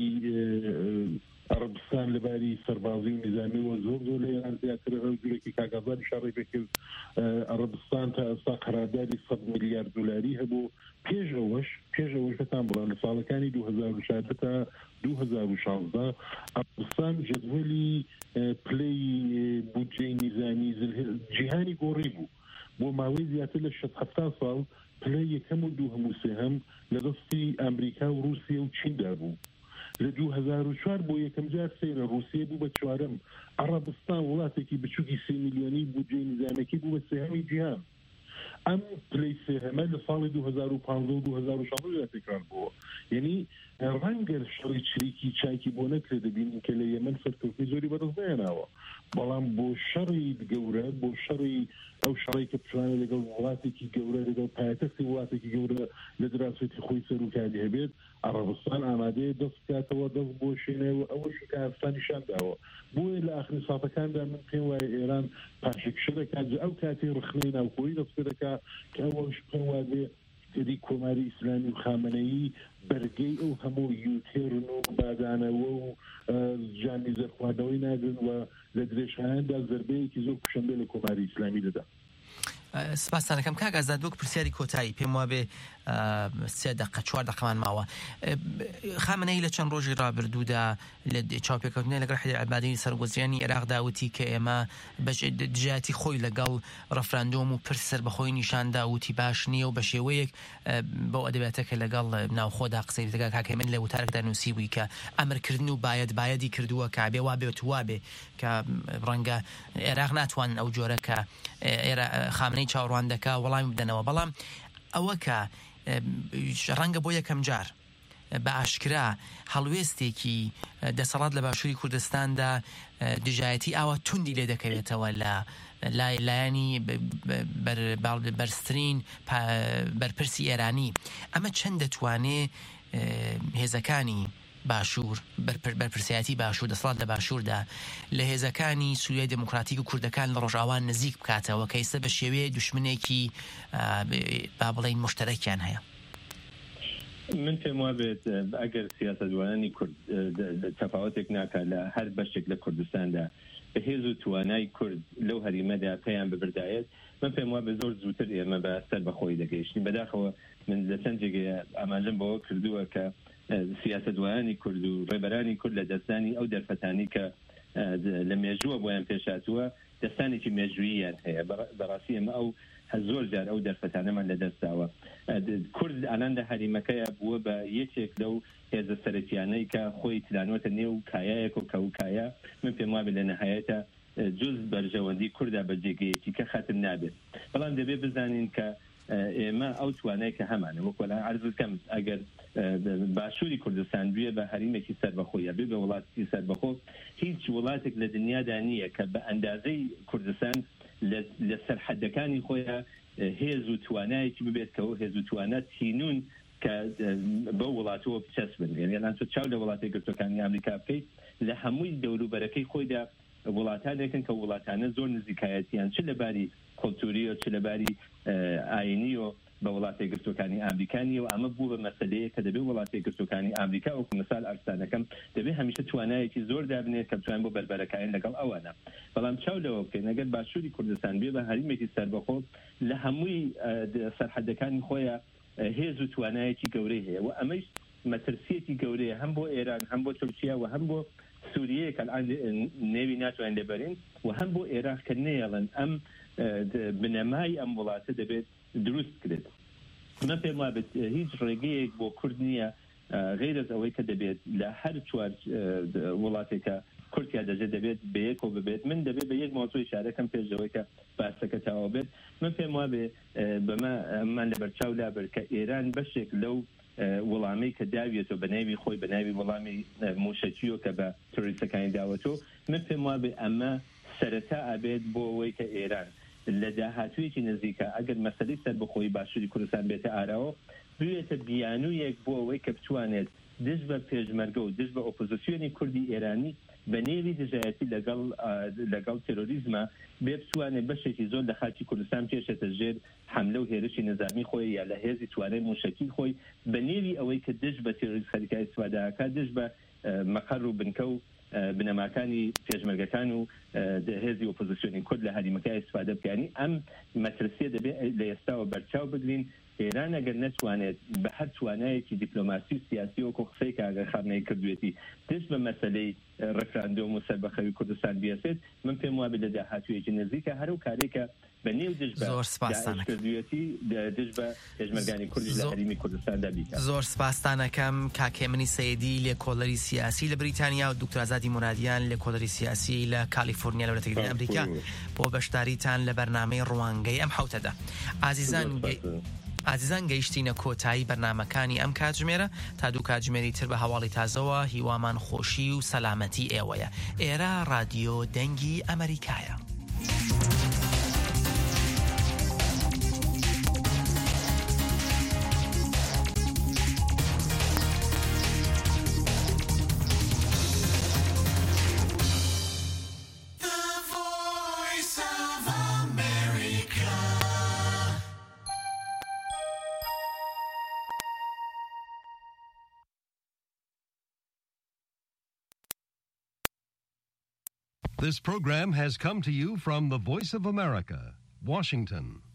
عەرەبستان لەباری سەربازی و نظامی و زۆر زۆر لە ئێران زیاتر هەڵگرێکی کاگازانی شەڕی پێکرد عەرەبستان تا ئێستا قەراردادی سەد میلیارد دۆلاری هەبوو پێش ئەوەش پێش ئەوەش بەتان بڵێن لە ساڵەکانی دوو هەزار و شازدە تا دوو هەزار و شازدە عەرەبستان جەدوەلی پلەی بودجەی نظامی جیهانی گۆڕی بوو بۆ ماوەی زیاتر لە شەد هەفتا ساڵ پلەی یەکەم و دوو هەموو سێهەم لە دەستی ئەمریکا و رووسیا و چیندا بوو لە دوو هەزار و چوار بۆ یەکەم جار سێرە رووسیا بوو بە چوارەم عەرەبستان وڵاتێکی بچووکی سێ میلیۆنی بودجەی نظامەکەی بوو بە سێهەمی جیهان ئەم پلیسێ هەمە لە ساڵی دو هەزار و پانزە و دو هەزار و شەش تکرار بووە یعنی ڕەنگە شەڕی چریکی چاکی بۆ نەکرێ دەبینین کە لە یەمەن فەرکەوتنی زۆری بەدەست نێناوە بەڵام بۆ شەڕی گەورە بۆ شەڕی ئەو شەڕی کە بتوانێت لەگەڵ وڵاتێکی گەورە لەگەڵ پایتەختی وڵاتێکی گەورە لە دراوسێتی خۆی سەرۆکاری هەبێت عەرەبستان ئامادەیە دەست بکاتەوە دەست بۆ شوێنەوە ئەوەش کە ئەفغانستان داوە بۆیە لە ئاخری ساڵەکاندا من پێم وایە ئێران پاشەکشە دەکات ئەو کاتی ڕخنەی ناوخۆیی دەست پێ دەکات کە ئەوەش پێم وایە دی کۆماری ئیسلامی و خامنەیی بەرگەی ئەو هەموو یوتێرن و بادانەوە و جانی زەرخواردنەوەی ناگرن و لە درێژخانەدا زەربەیەکی زۆر کوشندە لە کۆماری ئیسلامی دەدا. سپاسانەکەم کاک ئازاد وەک پرسیاری کۆتایی پێم وابێ سێ دقە چوار دقەمان ماوە خامنەی لە چەند ڕۆژی ڕابردوودا لە چاوپێکەوتنی لەگەڵ حیدر عەبادی سەرگۆزیانی عێراقدا وتی کە ئێمە دژایەتی خۆی لەگەڵ ڕەفراندۆم و پرس سەر بەخۆی نیشاندا وتی باش نییە و بە شێوەیەک بەو ئەدەبێتەکە لەگەڵ ناوخۆدا قسەی دەکات کاکە من لە وتارێکدا نووسی بووی کە ئەمرکردن و باەت بایەدی کردووە کە بێ وا بێت وا بێ کە ڕەنگە عێراق ناتوان ئەو جۆرە کە خامنەی چاوەڕوان دەکا وەڵامی بدەنەوە بەڵام ئەوە کە ڕەنگە بۆ یەکەم جار بە ئاشکرا هەڵوێستێکی دەسەڵات لە باشووری کوردستاندا دژایەتی ئاوا توندی لێ دەکەوێتەوە لە لای لایەنی بەرزترین بەرپرسی ئێرانی ئەمە چەند دەتوانێت هێزەکانی باشوور بەرپرسیاتی باشوور دەسەڵات لە باشووردا لە هێزەکانی سووریای دموکراتیک و کوردەکان لە ڕۆژاوان نزیک بکاتەوە کە ئێستا بە شێوەیە دوشمنێکی با بڵێین مشتەرەکیان هەیە. من پێم وابێت ئەگەر سیاسەتوانانی کورد تەفاوتێک ناکات لە هەر بەشێک لە کوردستاندا بە هێز و توانای کورد لەو هەریمەدا پێیان ببردایەت من پێم وابێ زۆر زووتر ئێمە بە سەر بەخۆی دەگەیشتین بەداخەوە من لە چەند جێگەیە ئاماژەم بەوە کردووە کە سیاسەتوانانی کورد و ڕێبەرانی کورد لە دەستانی ئەو دەرفەتانی کە لە مێژووە بۆیان پێشاتووە دەستانێکی مێژووییان هەیە بەڕاستی ئێمە ئەو زۆر جار ئەو دەرفەتانەمان لە دەستاوە کورد ئالان لە هەریمەکەیە بووە بە یەکێک لەو هێزە سەرەکیانەی کە خۆی تلانوەتە نێو کایایەک و کەوکایە من پێم وابێ لە نەهایەتە جز بەرژەوەندی کووردا بە جێگەیەکی کە خاتم نابێت بەڵام دەبێت بزانین کە ئێمە ئەو توانای کە هەمانە وەکوەلا عەرزکەم ئەگەر باشووری کوردستان بوێ بە هەریمێکی سەربەخۆیە بێ بە وڵاتی سەربەخۆ هیچ وڵاتێک لە دنیادا نییە کە بە ئەندازەی کوردستان لە سەرحەدەکانی خۆیان هێز و توانایەکی ببێت کە ئەو هێز و توانات هینون کە بە وڵاتەوە بچەسبن یعنی ئەلان تۆ چاو لە وڵاتی گرتوەکانی ئەمریکا بکەیت لە هەمووی دەوروبەرەکەی خۆیدا وڵاتانێکن کە وڵاتانە زۆر نزیکایەتیان چ لەباری کۆلتوری و چ لەباری ئاینی و بە وڵاتی گرتوەکانی ئامریکانی و ئەمە بوو بە مەسەلەیە کە دەبێت وڵاتی گرتوەکانی ئامریکا وەکو مەسال ئەرسانەکەم دەبێت هەمیشە توانایەکی زۆر دابنێت کە بتوان بۆ بەربەرەکەیان لەگەڵ ئەوانە بەڵام چاو لەوە بکەین ئەگەر باشووری کوردستان بێ بە هەریمێکی سەربەخۆ لە هەمووی سەرحەدەکانی خۆیان هێز و توانایەکی گەورەی هەیە و ئەمەش مەترسیەتی گەورەیە هەم بۆ ئێران هەم بۆ تورکیا و هەم بۆ سووریە کە نێوی ناتوان لێبەرین و هەم بۆ عێراق کە نێڵن ئەم بنەمای ئەم وڵاتە دەبێت دروست کرێت من پێم وابێت هیچ ڕێگەیەک بۆ کورد نییە غیر از ئەوەی کە دەبێت لە هەر چوار وڵاتێکە کورتیا دەجێت دەبێت بەیەکەوە ببێت من دەبێت بە یەک مۆزوعی شارەکەم پێشەوەی کە باسەکە تاوا بێت من پێم وابێ بەمە ئەممان لە بەرچاو لابێت کە ئێران بەشێک لەو وەڵامی کە داویێتەوە بە ناوی خۆی بە ناوی وەڵامی موشەکیۆ کە بە تۆریستەکانی داوەتەوە من پێم وابێ ئەمە سەرەتا ئەبێت بۆ ئەوەی کە ئێران لە داهاتوویەکی نزیکە ئەگەر مەسەلەی سەربەخۆیی باشووری کوردستان بێتە ئاراوە بوێتە بیانوویەک بۆ ئەوەی کە بتوانێت دژ بە پێشمەرگە و دژ بە ئۆپۆزیسیۆنی کوردی ئێرانی بە نێوی دژایەتی لەگەڵ لەگەڵ تێرۆریزمە بێ بتوانێت بەشێکی زۆر لە خاکی کوردستان پێشێتە ژێر حملە و هێرشی نظامی خۆی یا لە هێزی توانای موشەکی خۆی بە نێوی ئەوەی کە دژ بە تێرۆریست خەریکای استفادەکە دژ بە مەقەڕ و بنکە و بنەماکانی پێشمەرگەکان و هێزی ئۆپۆزیسیۆنی کورد لە هەریمەکەی استفادە بکەنی ئەم مەترسیە دەبێت لە ئێستاوە بەرچاو بگرین ئێران ئەگەر نەتوانێت بە هەر توانایەکی دیپلۆماسی و سیاسی وەکو قسەی کە ئاگای خامنەی کردوێتی دەست بە مەسەلەی ڕێفراندۆم و سەربەخەوی کوردستان بیەسێت من پێم وابێت لە داهاتوویەکی نزیکە هەرو کارێکە زۆر سپاسانەکەم زۆر سپاسانەکەم کاکێمنی سەیدی لێکۆڵەری سیاسی لە بریتانیا و دکتۆر ئازادی مرادیان لێکۆڵەری سیاسی لە کالیفۆرنیا لە وڵاتە ئەمریکا بۆ بەشداریتان لە بەرنامەی ڕوانگەی ئەم حوتەدا. ئازیزان ئازیزان گەیشتینە کۆتایی بەرنامەکانی ئەم کاتژمێرە تا دوو کاتژمێری تر بە هەواڵی تازەوە هیوامان خۆشی و سەلامەتی ئێوەیە. ئێرە رادیۆ دەنگی ئەمریکایە. This program has come to you from the Voice of America, Washington.